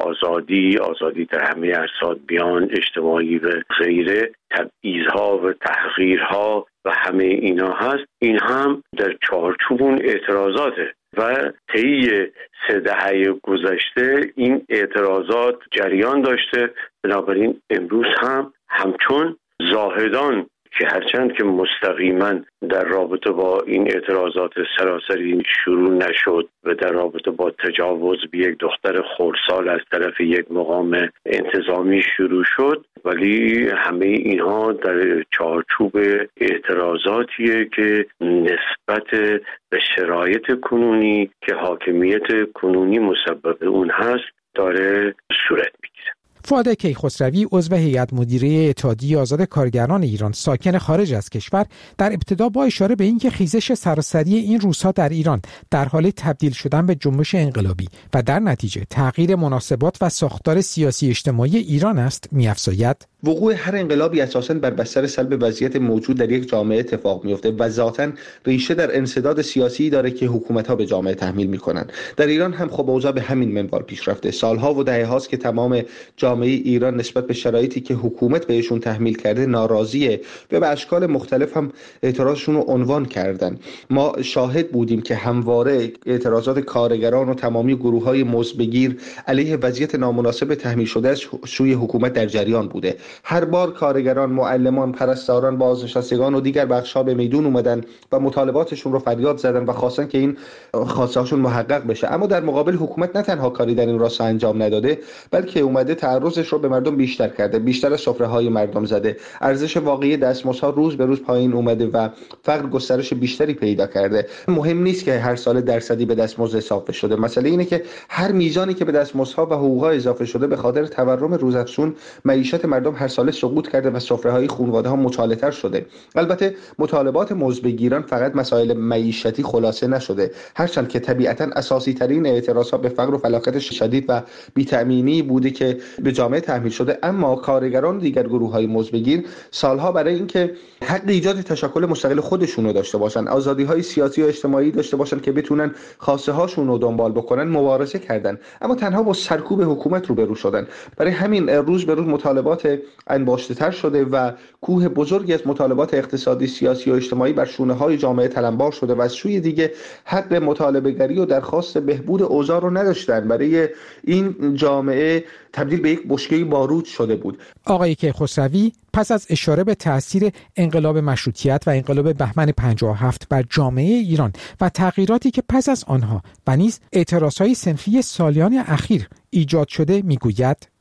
آزادی در همه اجساد، بیان اجتماعی و غیره، تبعیض‌ها و تحقیرها و همه اینا هست. این هم در چارچوب اون اعتراضاته و طی 3 دهه گذشته این اعتراضات جریان داشته. بنابراین امروز هم همچون زاهدان که هرچند که مستقیما در رابطه با این اعتراضات سراسری شروع نشد و در رابطه با تجاوز به یک دختر خردسال از طرف یک مقام انتظامی شروع شد، ولی همه اینها در چارچوب اعتراضاتیه که نسبت به شرایط کنونی که حاکمیت کنونی مسبب اون هست داره صورت میگیره. فؤاد کیخسروی، عضو هیئت مدیره اتحادیه آزاد کارگران ایران ساکن خارج از کشور، در ابتدا با اشاره به اینکه خیزش سراسری این روزها در ایران در حال تبدیل شدن به جنبش انقلابی و در نتیجه تغییر مناسبات و ساختار سیاسی اجتماعی ایران است، می‌افزاید: وقوع هر انقلابی اساساً بر بستر سلب وضعیت موجود در یک جامعه اتفاق میفته و ذاتاً ریشه در انسداد سیاسی داره که حکومت‌ها به جامعه تحمیل می‌کنند. در ایران هم خب اوضاع به همین منوال پیش رفته. سالها و دهه‌هاست که تمام جامعه ایران نسبت به شرایطی که حکومت بهشون تحمیل کرده ناراضیه و به اشکال مختلف هم اعتراضشون رو عنوان کردن. ما شاهد بودیم که همواره اعتراضات کارگران و تمامی گروه‌های مزبگیر علیه وضعیت نامناسب تحمیل شده از سوی حکومت در جریان بوده. هر بار کارگران، معلمان، پرستاران، بازنشستگان و دیگر بخش‌ها به میدون اومدن و مطالباتشون رو فریاد زدن و خواستن که این خواسته‌هاشون محقق بشه. اما در مقابل حکومت نه تنها کاری در این راستا انجام نداده، بلکه اومده تعرضش رو به مردم بیشتر کرده، بیشتر از سفره‌های مردم زده. ارزش واقعی دستمزدها روز به روز پایین اومده و فقر گسترش بیشتری پیدا کرده. مهم نیست که هر سال درصدی به دستمزد اضافه شده. مسئله اینه که هر میزانی که به دستمزدها و حقوق‌ها اضافه شده به خاطر تورم روزافزون معیشت مردم هر ساله سقوط کرده و سفره‌های خانواده‌ها مچاله‌تر شده. البته مطالبات مزبگیران فقط مسائل معیشتی خلاصه نشده، هرچند که طبیعتاً اساسی ترین اعتراضات به فقر و فلاکت شدید و بی‌تأمینی بوده که به جامعه تحمیل شده. اما کارگران و دیگر گروه‌های مزبگیر سالها برای اینکه حق ایجاد تشکل مستقل خودشون رو داشته باشن، آزادی‌های سیاسی و اجتماعی داشته باشن که بتونن خواسته هاشون رو دنبال بکنن، مبارزه کردن، اما تنها با سرکوب حکومت روبرو شدن. برای همین روز به روز مطالبات انباشته‌تر شده و کوه بزرگی از مطالبات اقتصادی، سیاسی و اجتماعی بر شونه‌های جامعه تلمبار شده و از سوی دیگه حق مطالبه‌گری و درخواست بهبود اوضاع رو نداشتن. برای این جامعه تبدیل به یک بشکه بارود شده بود. آقای کیخسروی پس از اشاره به تأثیر انقلاب مشروطیت و انقلاب بهمن 57 بر جامعه ایران و تغییراتی که پس از آنها و نیز اعتراضهای صنفی سالیان اخیر ایجاد شده میگوید: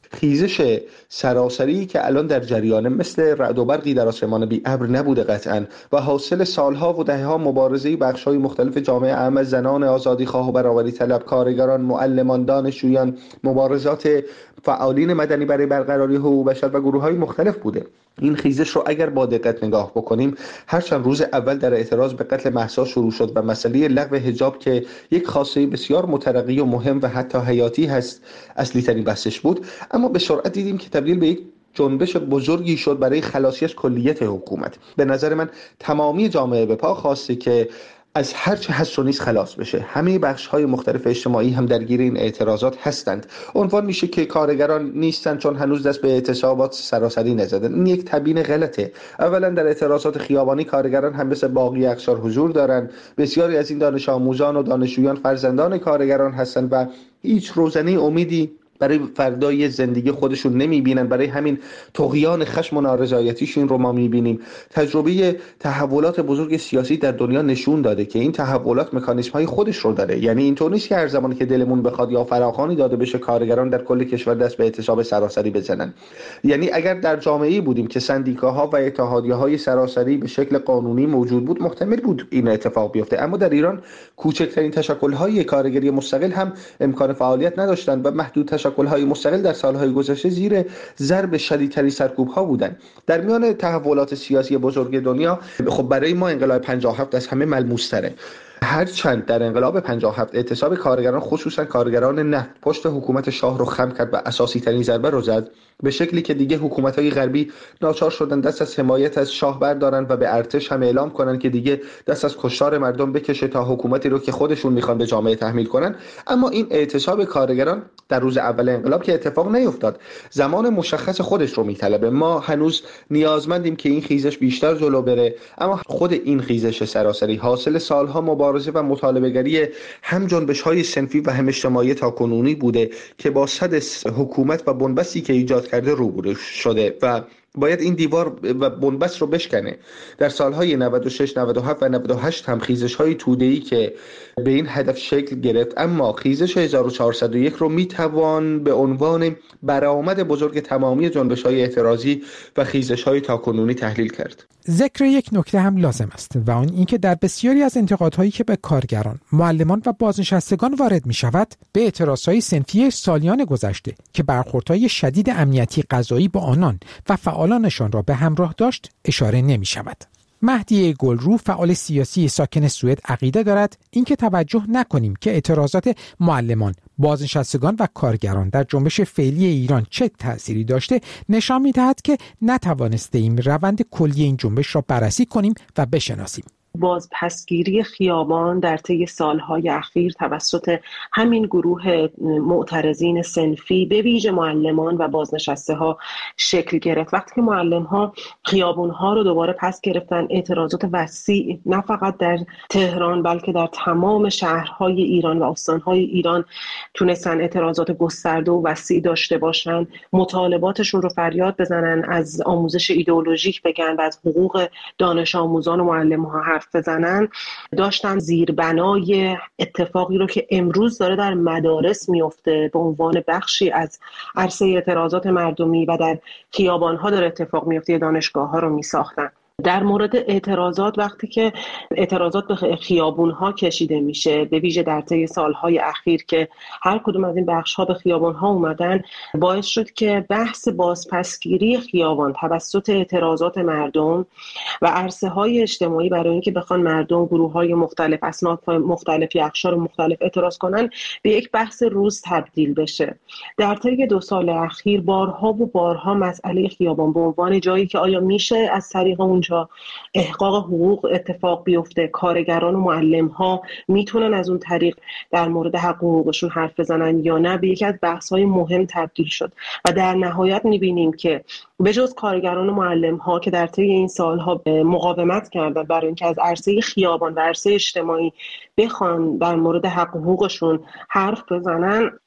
خیزش سراسری که الان در جریانه مثل رعد و برقی در آسمان بی ابر نبوده قطعاً و حاصل سالها و دهه‌ها مبارزه بخش‌های مختلف جامعه عامه، زنان آزادیخواه و برابری طلب، کارگران، معلمان، دانشجویان، مبارزات فعالین مدنی برای برقراری حقوق بشر و گروه‌های مختلف بوده. این خیزش رو اگر با دقت نگاه بکنیم، هرچند روز اول در اعتراض به قتل مهسا شروع شد و مسئله لغو حجاب که یک خواسته بسیار مترقی و مهم و حتی حیاتی هست اصلی ترین بحثش بود، اما به سرعت دیدیم که تبدیل به یک جنبش بزرگی شد برای خلاصی از کلیت حکومت. به نظر من تمامی جامعه به پا خواسته که از هر چه هست و نیست خلاص بشه. همه بخش‌های مختلف اجتماعی هم درگیر این اعتراضات هستند. عنوان میشه که کارگران نیستن چون هنوز دست به اعتصابات سراسری نزدن. این یک تبیین غلطه. اولا در اعتراضات خیابانی کارگران هم مثل باقی اقشار حضور دارن. بسیاری از این دانش آموزان و دانشجویان فرزندان کارگران هستند و هیچ روزنه امیدی برای فردای زندگی خودشون نمیبینن. برای همین طغیان خشم و نارضایتیشون رو ما میبینیم. تجربه تحولات بزرگ سیاسی در دنیا نشون داده که این تحولات مکانیزم‌های خودش رو داره. یعنی اینطور نیست که هر زمانی که دلمون بخواد یا فراخوانی داده بشه کارگران در کل کشور دست به اعتصاب سراسری بزنن. یعنی اگر در جامعه‌ای بودیم که سندیکاها و اتحادیه‌های سراسری به شکل قانونی موجود بود، محتمل بود این اتفاق بیفته. اما در ایران کوچکترین تشکل‌های کارگری مستقل هم امکان فعالیت نداشتند و محدود تشکل‌های مستقل در سال‌های گذشته زیر ضرب شدیدترین سرکوب‌ها بودند. در میان تحولات سیاسی بزرگ دنیا خب برای ما انقلاب 57 از همه ملموس‌تره. هرچند در انقلاب 57 اعتصاب کارگران، خصوصا کارگران نفت، پشت حکومت شاه رو خم کرد و اساسی ترین ضربه رو زد، به شکلی که دیگه حکومت‌های غربی ناچار شدن دست از حمایت از شاه بردارن و به ارتش هم اعلام کنن که دیگه دست از کشتار مردم بکشه تا حکومتی رو که خودشون میخوان به جامعه تحمیل کنن. اما این اعتصاب کارگران در روز اول انقلاب که اتفاق نیفتاد، زمان مشخص خودش رو میطلبه. ما هنوز نیازمندیم که این خیزش بیشتر جلو بره، اما خود این خیزش سراسری حاصل سالها مبارزه و مطالبه‌گری هم جنبش‌های صنفی و هم اجتماعی تاکنونی بوده که با صد حکومت و بنبستی که ایجاد کرده روبرو شده و باید این دیوار و بنبست رو بشکنه. در سالهای 96، 97 و 98 هم خیزش‌های توده‌ای که به این هدف شکل گرفت، اما خیزش 1401 رو میتوان به عنوان برآمد بزرگ تمامی جنبش‌های اعتراضی و خیزش‌های تاکنونی تحلیل کرد. ذکر یک نکته هم لازم است و آن اینکه در بسیاری از انتقادهایی که به کارگران، معلمان و بازنشستگان وارد می‌شود، به اعتراضهای صنفی سالیان گذشته که برخوردهای شدید امنیتی قضایی با آنان و فعالانشان را به همراه داشت اشاره نمی‌شود. مهدی گلرو، فعال سیاسی ساکن سوئد، عقیده دارد اینکه توجه نکنیم که اعتراضات معلمان، بازنشستگان و کارگران در جنبش فعلی ایران چه تأثیری داشته نشان می‌دهد که نتوانستیم روند کلی این جنبش را بررسی کنیم و بشناسیم. بازپسگیری خیابان در طی سالهای اخیر توسط همین گروه معترضین صنفی به ویژه معلمان و بازنشسته ها شکل گرفت. وقتی که معلم ها خیابون ها رو دوباره پس گرفتن، اعتراضات وسیع نه فقط در تهران بلکه در تمام شهرهای ایران و استانهای ایران تونستن اعتراضات گسترده و وسیع داشته باشن، مطالباتشون رو فریاد بزنن، از آموزش ایدئولوژیک بگن و از حقوق دانش آموزان و معلم ها حرف بزنن، داشتن زیربنای اتفاقی رو که امروز داره در مدارس میفته به عنوان بخشی از عرصه اعتراضات مردمی و در خیابان‌ها داره اتفاق میفته، دانشگاه‌ها رو میساختن. در مورد اعتراضات، وقتی که اعتراضات به خیابون‌ها کشیده میشه، به ویژه در طی سالهای اخیر که هر کدوم از این بخش‌ها به خیابان‌ها اومدن، باعث شد که بحث بازپسگیری خیابان توسط اعتراضات مردم و عرصه‌های اجتماعی برای اینکه بخوان مردم، گروه‌های مختلف، اصناف مختلفی، اقشار مختلف اعتراض کنن، به یک بحث روز تبدیل بشه. در طی 2 سال اخیر بارها و بارها مسئله خیابان به عنوان جایی که آیا میشه از طریق اونجا احقاق حقوق اتفاق بیفته، کارگران و معلم‌ها میتونن از اون طریق در مورد حق و حقوقشون حرف بزنن یا نه، به یکی از بحث‌های مهم تبدیل شد و در نهایت می‌بینیم که به جز کارگران و معلم‌ها که در طی این سال‌ها مقاومت کردن برای اینکه از عرصه خیابان و عرصه اجتماعی بخوان در مورد حق و حقوقشون حرف بزنن،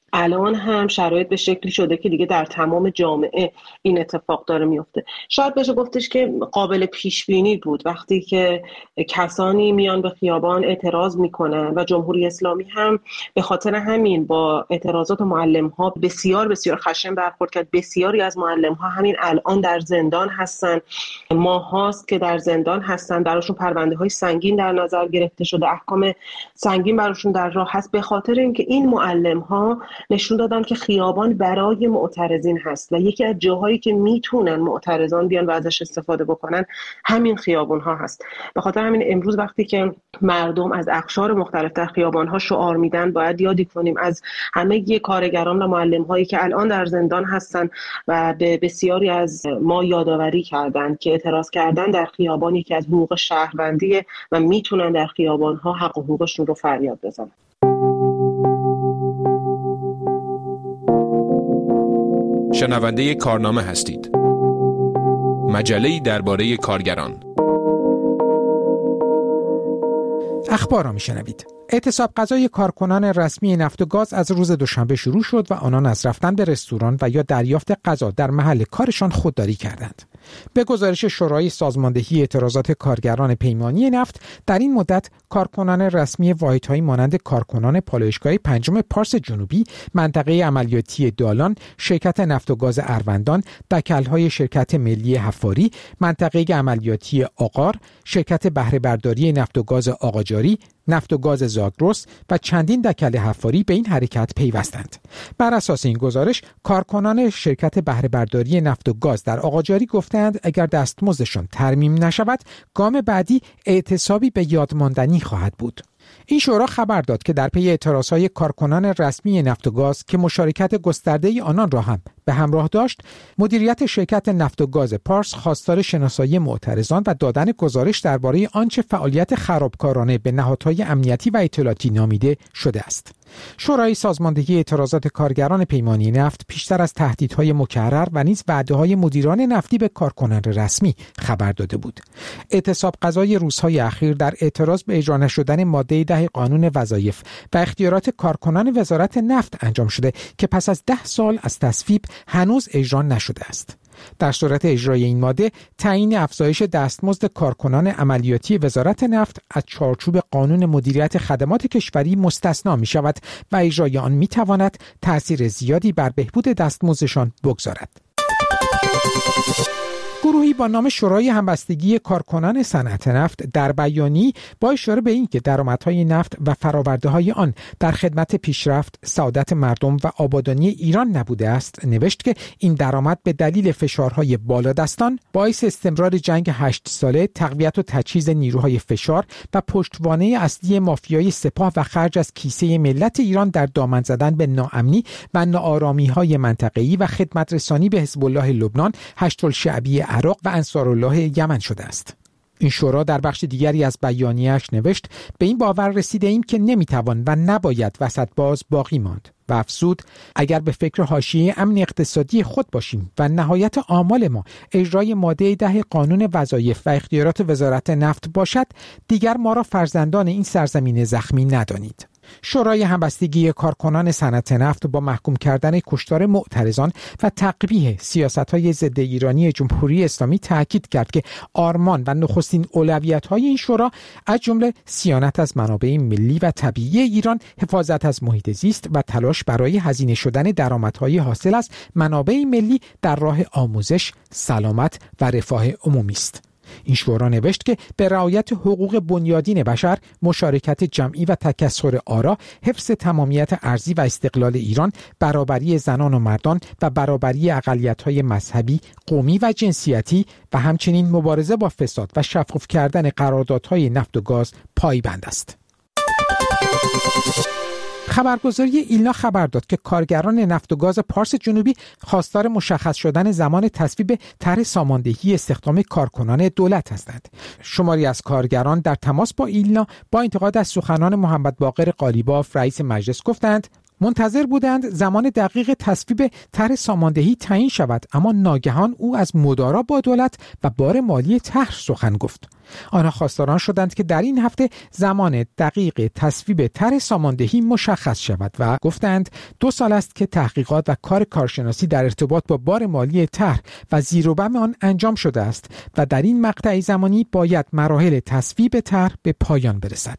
الان هم شرایط به شکلی شده که دیگه در تمام جامعه این اتفاق داره میفته. شاید بشه گفتش که قابل پیش بینی بود وقتی که کسانی میان به خیابان اعتراض میکنن و جمهوری اسلامی هم به خاطر همین با اعتراضات معلم ها بسیار بسیار خشن برخورد کرد. بسیاری از معلم ها همین الان در زندان هستن، ماه هاست که در زندان هستن، براشون پرونده های سنگین در نظر گرفته شده، احکام سنگین براشون در راه هست، به خاطر اینکه این معلم ها نشون دادن که خیابان برای معترضین هست و یکی از جاهایی که میتونن معترضان بیان و ازش استفاده بکنن همین خیابان ها هست. به خاطر همین امروز وقتی که مردم از اقشار مختلف در خیابان ها شعار میدن، باید یادی کنیم از همه کارگران و معلم هایی که الان در زندان هستن و به بسیاری از ما یادآوری کردن که اعتراض کردن در خیابان یکی از حقوق شهروندیه و میتونن در خیابان ها حق و حقوقشون رو فریاد بزنن. شنونده کارنامه هستید. مجله‌ای درباره کارگران. اخبار را میشنوید. اعتصاب غذای کارکنان رسمی نفت و گاز از روز دوشنبه شروع شد و آنان از رفتن به رستوران و یا دریافت غذا در محل کارشان خودداری کردند. به گزارش شورای سازماندهی اعتراضات کارگران پیمانی نفت، در این مدت کارکنان رسمی واحدهایی مانند کارکنان پالایشگاه پنجم پارس جنوبی، منطقه عملیاتی دالان، شرکت نفت و گاز اروندان، دکل‌های شرکت ملی حفاری، منطقه عملیاتی آقار، شرکت بهره برداری نفت و گاز آقاجاری، نفت و گاز زاگرس و چندین دکل حفاری به این حرکت پیوستند. بر اساس این گزارش، کارکنان شرکت بهره برداری نفت و گاز در آقاجاری گفتند اگر دستمزدشان ترمیم نشود، گام بعدی اعتصابی به یاد ماندنی خواهد بود. این شورا خبر داد که در پی اعتراضهای کارکنان رسمی نفت و گاز که مشارکت گسترده آنان را هم به همراه داشت، مدیریت شرکت نفت و گاز پارس خواستار شناسایی معترضان و دادن گزارش درباره آنچه فعالیت خرابکارانه به نهادهای امنیتی و اطلاعاتی نامیده شده است. شورای سازماندهی اعتراضات کارگران پیمانی نفت پیشتر از تهدیدهای مکرر و نیز وعده‌های مدیران نفتی به کارکنان رسمی خبر داده بود. اعتصاب غذای روزهای اخیر در اعتراض به اجرا نشدن ماده 10 قانون وظایف و اختیارات کارکنان وزارت نفت انجام شده که پس از 10 سال از تصویب هنوز اجرا نشده است. در صورت اجرای این ماده، تعیین افزایش دستمزد کارکنان عملیاتی وزارت نفت از چارچوب قانون مدیریت خدمات کشوری مستثنا می شود و اجرای آن می تواند تأثیر زیادی بر بهبود دستمزدشان بگذارد. گروهی با نام شورای همبستگی کارکنان صنعت نفت در بیانیه‌ای با اشاره به اینکه درآمدهای نفت و فرآورده‌های آن در خدمت پیشرفت، سعادت مردم و آبادانی ایران نبوده است، نوشت که این درآمد به دلیل فشارهای بالادستان باعث استمرار جنگ 8 ساله، تقویت و تجهیز نیروهای فشار و پشتوانه اصلی مافیای سپاه و خرج از کیسه ملت ایران در دامن زدن به ناامنی و ناآرامی‌های منطقه‌ای و خدمت رسانی به حزب الله لبنان، هشت الشعبی عراق و انصارالله یمن شده است. این شورا در بخش دیگری از بیانیه‌اش نوشت به این باور رسیده ایم که نمیتوان و نباید وسط باز باقی ماند و افزود اگر به فکر حاشیه امن اقتصادی خود باشیم و نهایت آمال ما اجرای ماده 10 قانون وظایف و اختیارات وزارت نفت باشد، دیگر ما را فرزندان این سرزمین زخمی ندانید. شورای همبستگی کارکنان صنعت نفت با محکوم کردن کشتار معترضان و تقبیح سیاست‌های ضد ایرانی جمهوری اسلامی تاکید کرد که آرمان و نخستین اولویت‌های این شورا از جمله صیانت از منابع ملی و طبیعی ایران، حفاظت از محیط زیست و تلاش برای هزینه شدن درآمدهای حاصل از منابع ملی در راه آموزش، سلامت و رفاه عمومی است. این شورا نوشت که به رعایت حقوق بنیادین بشر، مشارکت جمعی و تکثر آرا، حفظ تمامیت ارضی و استقلال ایران، برابری زنان و مردان و برابری اقلیت‌های مذهبی، قومی و جنسیتی و همچنین مبارزه با فساد و شفاف کردن قراردادهای نفت و گاز پایبند است. خبرگزاری ایلنا خبر داد که کارگران نفت و گاز پارس جنوبی خواستار مشخص شدن زمان تصویب طرح ساماندهی استخدام کارکنان دولت هستند. شماری از کارگران در تماس با ایلنا با انتقاد از سخنان محمد باقر قالیباف رئیس مجلس گفتند منتظر بودند زمان دقیق تصویب طرح ساماندهی تعیین شود، اما ناگهان او از مدارا با دولت و بار مالی طرح سخن گفت. آنها خواستاران شدند که در این هفته زمان دقیق تصویب طرح ساماندهی مشخص شود و گفتند 2 سال است که تحقیقات و کار کارشناسی در ارتباط با بار مالی طرح و زیر و بم آن انجام شده است و در این مقطع زمانی باید مراحل تصویب طرح به پایان برسد.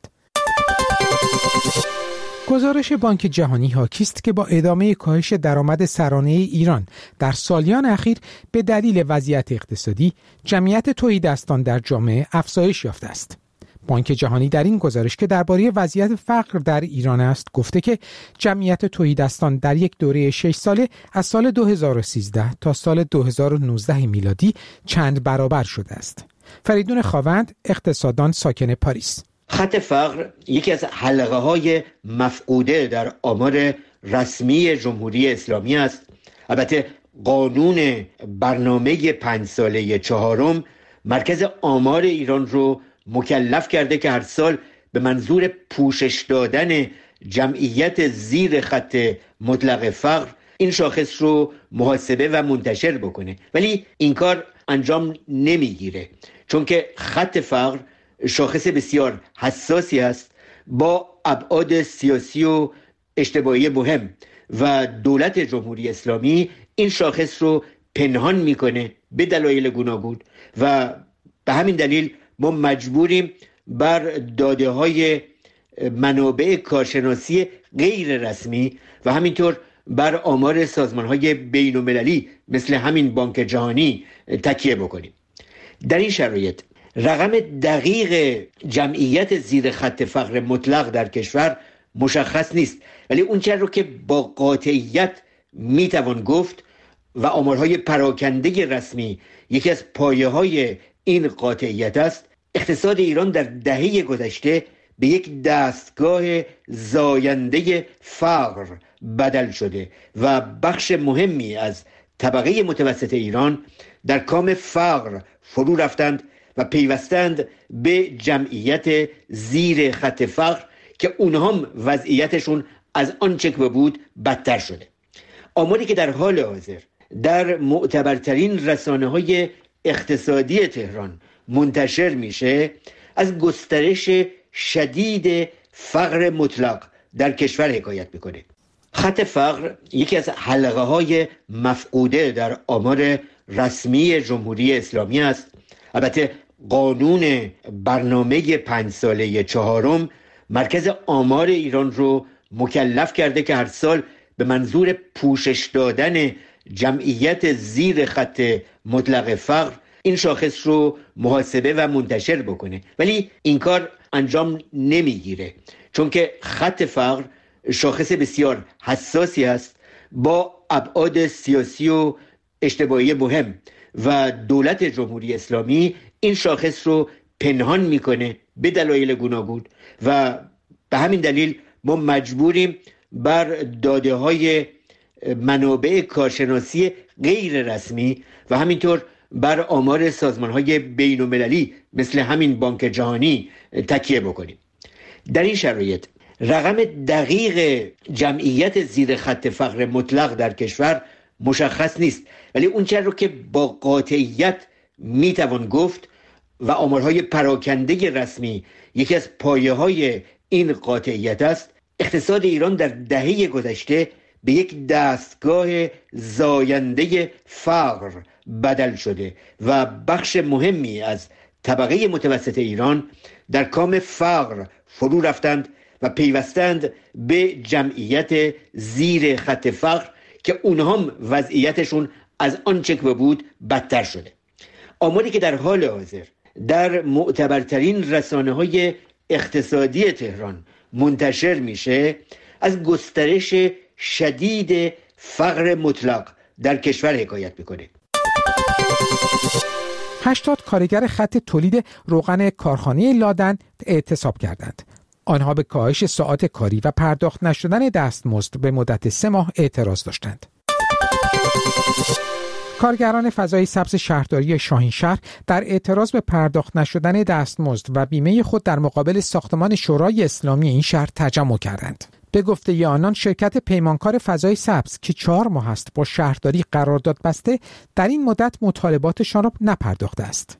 گزارش بانک جهانی حاکی است که با ادامه کاهش درآمد سرانه ایران در سالیان اخیر به دلیل وضعیت اقتصادی، جمعیت تهیدستان در جامعه افزایش یافته است. بانک جهانی در این گزارش که درباره وضعیت فقر در ایران است گفته که جمعیت تهیدستان در یک دوره 6 ساله از سال 2013 تا سال 2019 میلادی چند برابر شده است. فریدون خاوند، اقتصاددان ساکن پاریس: خط فقر یکی از حلقه‌های مفقوده در آمار رسمی جمهوری اسلامی است. البته قانون برنامه 5 ساله 4 مرکز آمار ایران رو مکلف کرده که هر سال به منظور پوشش دادن جمعیت زیر خط مطلق فقر این شاخص رو محاسبه و منتشر بکنه، ولی این کار انجام نمیگیره، چون که خط فقر شاخص بسیار حساسی است با ابعاد سیاسی و اجتماعی مهم و دولت جمهوری اسلامی این شاخص رو پنهان میکنه به دلایل گوناگون و به همین دلیل ما مجبوریم بر داده های منابع کارشناسی غیر رسمی و همینطور بر آمار سازمان های بین المللی مثل همین بانک جهانی تکیه بکنیم. در این شرایط رقم دقیق جمعیت زیر خط فقر مطلق در کشور مشخص نیست، ولی اون چیزی رو که با قاطعیت میتوان گفت و آمارهای پراکنده رسمی یکی از پایه‌های این قاطعیت است، اقتصاد ایران در دهه گذشته به یک دستگاه زاینده فقر بدل شده و بخش مهمی از طبقه متوسط ایران در کام فقر فرو رفتند و پیوستند به جمعیت زیر خط فقر که اونها هم وضعیتشون از آنچه که بود بدتر شده. آماری که در حال حاضر در معتبرترین رسانه‌های اقتصادی تهران منتشر میشه از گسترش شدید فقر مطلق در کشور حکایت میکنه. خط فقر یکی از حلقه‌های مفقوده در آمار رسمی جمهوری اسلامی است. البته قانون برنامه 5 ساله 4 مرکز آمار ایران رو مکلف کرده که هر سال به منظور پوشش دادن جمعیت زیر خط مطلق فقر این شاخص رو محاسبه و منتشر بکنه، ولی این کار انجام نمیگیره، چون که خط فقر شاخص بسیار حساسی است با ابعاد سیاسی و اجتماعی مهم و دولت جمهوری اسلامی این شاخص رو پنهان میکنه به دلایل گوناگون و به همین دلیل ما مجبوریم بر داده های منابع کارشناسی غیر رسمی و همینطور بر آمار سازمان های بین المللی مثل همین بانک جهانی تکیه بکنیم. در این شرایط رقم دقیق جمعیت زیر خط فقر مطلق در کشور مشخص نیست، ولی اون چیزی رو که با قاطعیت میتوان گفت و آمارهای پراکنده رسمی یکی از پایه‌های این قاطعیت است، اقتصاد ایران در دهه گذشته به یک دستگاه زاینده فقر بدل شده و بخش مهمی از طبقه متوسط ایران در کام فقر فرو رفتند و پیوستند به جمعیت زیر خط فقر که اونها هم وضعیتشون از آنچه که بود بدتر شده. آماری که در حال حاضر در معتبرترین رسانه‌های اقتصادی تهران منتشر میشه از گسترش شدید فقر مطلق در کشور حکایت میکنه. 80 کارگر خط تولید روغن کارخانه لادن اعتصاب کردند. آنها به کاهش ساعات کاری و پرداخت نشدن دستمزد به مدت 3 ماه اعتراض داشتند. کارگران فضای سبز شهرداری شاهینشهر در اعتراض به پرداخت نشدن دستمزد و بیمه خود در مقابل ساختمان شورای اسلامی این شهر تجمع کردند. به گفته آنان شرکت پیمانکار فضای سبز که 4 ماه است با شهرداری قرارداد بسته، در این مدت مطالباتشان را نپرداخته است.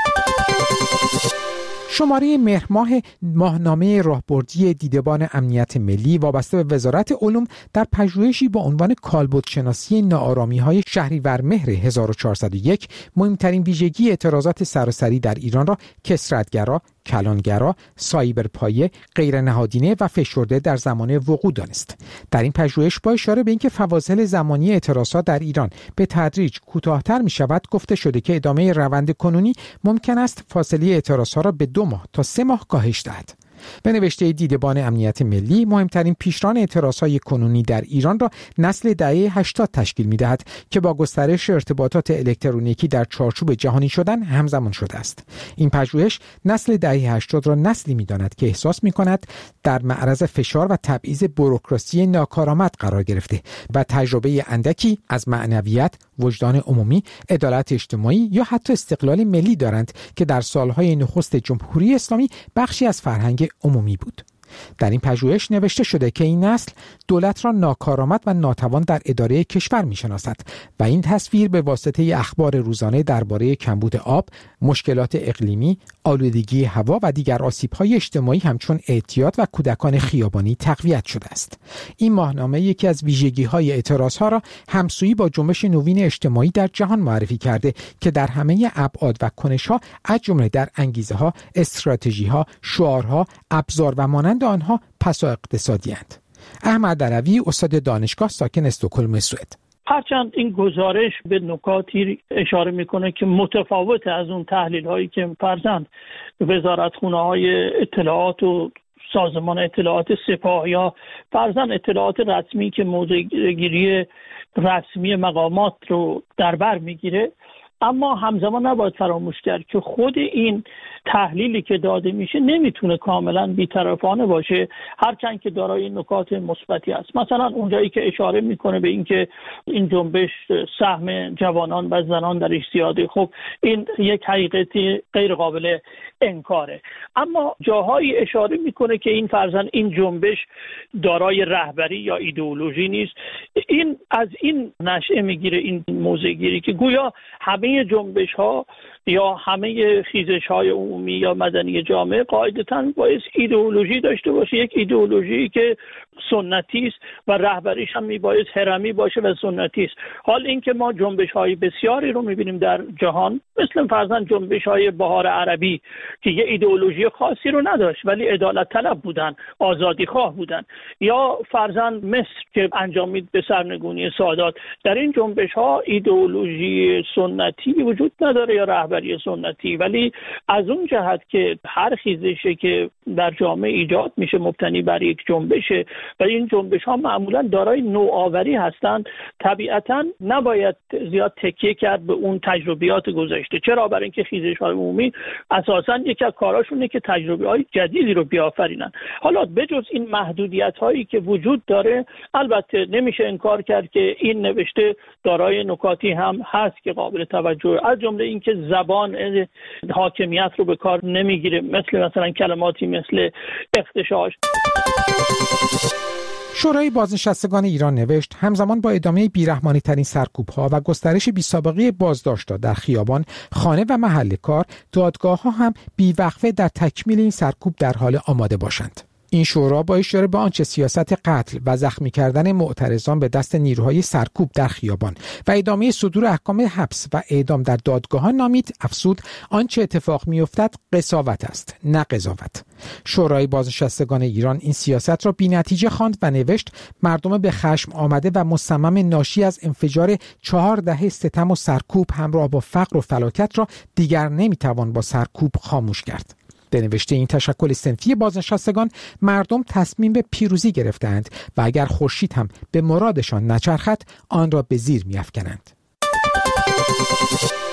شماره مهر ماه ماهنامه راهبردی دیدبان امنیت ملی وابسته به وزارت علوم در پژوهشی با عنوان کالبدشناسی ناآرامی‌های شهریور مهر 1401 مهمترین ویژگی اعتراضات سراسری در ایران را کثرت‌گرا، کلانگرا، سایبرپایه، غیر نهادینه و فشرده در زمان وقوع دانست. در این پژوهش با اشاره به اینکه فواصل زمانی اعتراضات در ایران به تدریج کوتاه‌تر می‌شود، گفته شده که ادامه روند کنونی ممکن است فاصله اعتراضات را به 2 ماه تا 3 ماه کاهش دهد. به نوشته دیدبان امنیت ملی، مهمترین پیشران اعتراضهای کنونی در ایران را نسل دهه 80 تشکیل می‌دهد که با گسترش ارتباطات الکترونیکی در چارچوب جهانی شدن همزمان شده است. این پژوهش نسل دهه 80 را نسلی می‌داند که احساس می‌کند در معرض فشار و تبعیض بوروکراسی ناکارآمد قرار گرفته و تجربه اندکی از معنویت، وجدان عمومی، عدالت اجتماعی یا حتی استقلال ملی دارند که در سالهای نخست جمهوری اسلامی بخشی از فرهنگ عمومی بود. در این پژوهش نوشته شده که این نسل دولت را ناکارآمد و ناتوان در اداره کشور می‌شناسد و این تصویر به واسطه اخبار روزانه درباره کمبود آب، مشکلات اقلیمی، آلودگی هوا و دیگر آسیب‌های اجتماعی همچون اعتیاد و کودکان خیابانی تقویت شده است. این ماهنامه یکی از ویژگی‌های اعتراض‌ها را همسویی با جنبش نوین اجتماعی در جهان معرفی کرده که در همه ابعاد و کنش‌ها از جمله در انگیزه‌ها، استراتژی‌ها، شعارها، ابزار و مانند آنها پسا اقتصادی‌اند. احمد علوی، استاد دانشگاه، ساکن استکهلم، سوئد. هرچند این گزارش به نکاتی اشاره میکنه که متفاوت از اون تحلیل هایی که فرضاً وزارتخونه های اطلاعات و سازمان اطلاعات سپاه یا فرضاً اطلاعات رسمی که موضع‌گیری رسمی مقامات رو در بر میگیره، اما همزمان نباید فراموش کرد که خود این تحلیلی که داده میشه نمیتونه کاملا بی‌طرفانه باشه، هرچند که دارای نکات مثبتی است. مثلا اونجایی که اشاره میکنه به اینکه این جنبش سهم جوانان و زنان درش زیاده، خب این یک حقیقتی غیر قابل انکاره، اما جاهایی اشاره میکنه که این فرضاً این جنبش دارای رهبری یا ایدئولوژی نیست. این از این نشأه میگیره این موضع‌گیری که گویا همه جنبش ها یا همه خیزش های عمومی یا مدنی جامعه قاعدتاً باید ایدئولوژی داشته باشه، یک ایدئولوژی که سنتی است و رهبریش هم میباید هرمی باشه و سنتی است. حال اینکه ما جنبش های بسیاری رو میبینیم در جهان، مثل فرضاً جنبش های بهار عربی که یه ایدئولوژی خاصی رو نداشت ولی عدالت طلب بودن، آزادی خواه بودن، یا فرضاً مصر که انجامید به سرنگونی سادات. در این جنبش ها ایدئولوژی سنتی وجود نداره یا رهبری سنتی، ولی از اون جهت که هر خیزشی که در جامعه ایجاد میشه مبتنی بر یک جنبشه و این جنبش ها معمولا دارای نوآوری هستند، طبیعتا نباید زیاد تکیه کرد به اون تجربیات گذشته. چرا؟ برای اینکه خیزش های عمومی اساسا یکی از کاراشونه که تجربه های جدیدی رو بیافرینن. حالا بجز این محدودیت هایی که وجود داره، البته نمیشه انکار کرد که این نوشته دارای نکاتی هم هست که قابل توجه، از جمله اینکه زبان حاکمیت رو به کار نمیگیره، مثلا کلماتی مثل اغتشاش. شورای بازنشستگان ایران نوشت همزمان با ادامه بیرحمانه ترین سرکوب‌ها و گسترش بی‌سابقه بازداشت‌ها در خیابان، خانه و محل کار، دادگاه‌ها هم بی‌وقفه در تکمیل این سرکوب در حال آماده باشند. این شورا با اشاره به آنچه سیاست قتل و زخمی کردن معترضان به دست نیروهای سرکوب در خیابان و ادامه صدور احکام حبس و اعدام در دادگاهان نامید، افزود آنچه اتفاق می‌افتد قساوت است نه قضاوت. شورای بازنشستگان ایران این سیاست را بی‌نتیجه خواند و نوشت مردم به خشم آمده و مصمم ناشی از انفجار 4 دهه ستم و سرکوب همراه با فقر و فلاکت را دیگر نمی‌توان با سرکوب خاموش کرد. به نوشته این تشکل صنفی بازنشستگان، مردم تصمیم به پیروزی گرفتند و اگر خورشید هم به مرادشان نچرخد آن را به زیر می‌افکنند.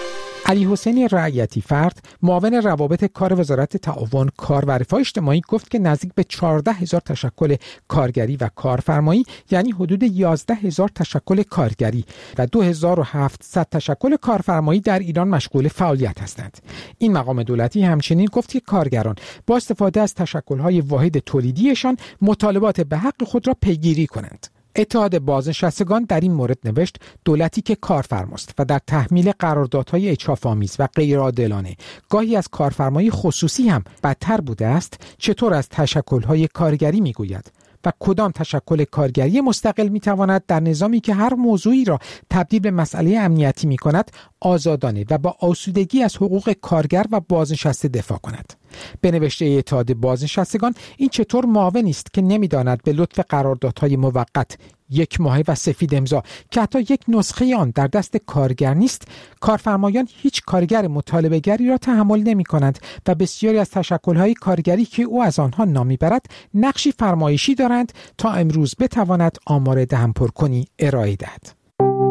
علی حسین رعیتی فرد، معاون روابط کار وزارت تعاون، کار و رفاه اجتماعی گفت که نزدیک به 14,000 تشکل کارگری و کارفرمایی، یعنی حدود 11,000 تشکل کارگری و 2,700 تشکل کارفرمایی در ایران مشغول فعالیت هستند. این مقام دولتی همچنین گفت که کارگران با استفاده از تشکل‌های واحد تولیدیشان مطالبات به حق خود را پیگیری کنند. اتحاد بازنشستگان در این مورد نوشت دولتی که کارفرماست و در تحمیل قراردادهای اجحاف‌آمیز و غیرعادلانه گاهی از کارفرمای خصوصی هم بدتر بوده است، چطور از تشکل‌های کارگری میگوید و کدام تشکل کارگری مستقل میتواند در نظامی که هر موضوعی را تبدیل به مسئله امنیتی میکند آزادانه و با آسودگی از حقوق کارگر و بازنشسته دفاع کند. به نوشته اتحاد بازنشستگان این چطور معاونی است که نمیداند به لطف قراردادهای موقت 1 ماهه و سفید امضا که حتی یک نسخه آن در دست کارگر نیست، کارفرمایان هیچ کارگر مطالبه‌گری را تحمل نمی‌کنند و بسیاری از تشکل‌های کارگری که او از آنها نام می‌برد نقشی فرمایشی دارند تا امروز بتواند آمار دهن پرکنی ارائه دهد.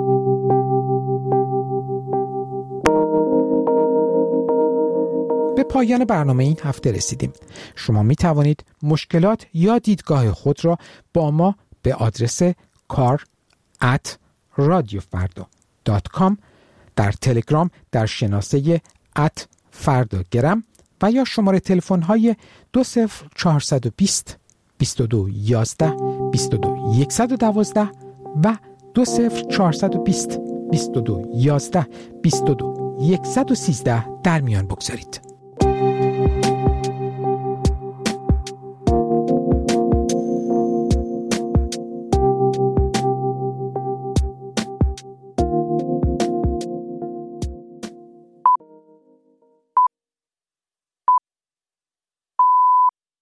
به پایان برنامه این هفته رسیدیم. شما می توانید مشکلات یا دیدگاه خود را با ما به آدرس kar@radiofarda.com، در تلگرام در شناسه @fardagram و یا شماره تلفن های 20420 22 11 22 112 و 20420 22 11 22 113 در میان بگذارید.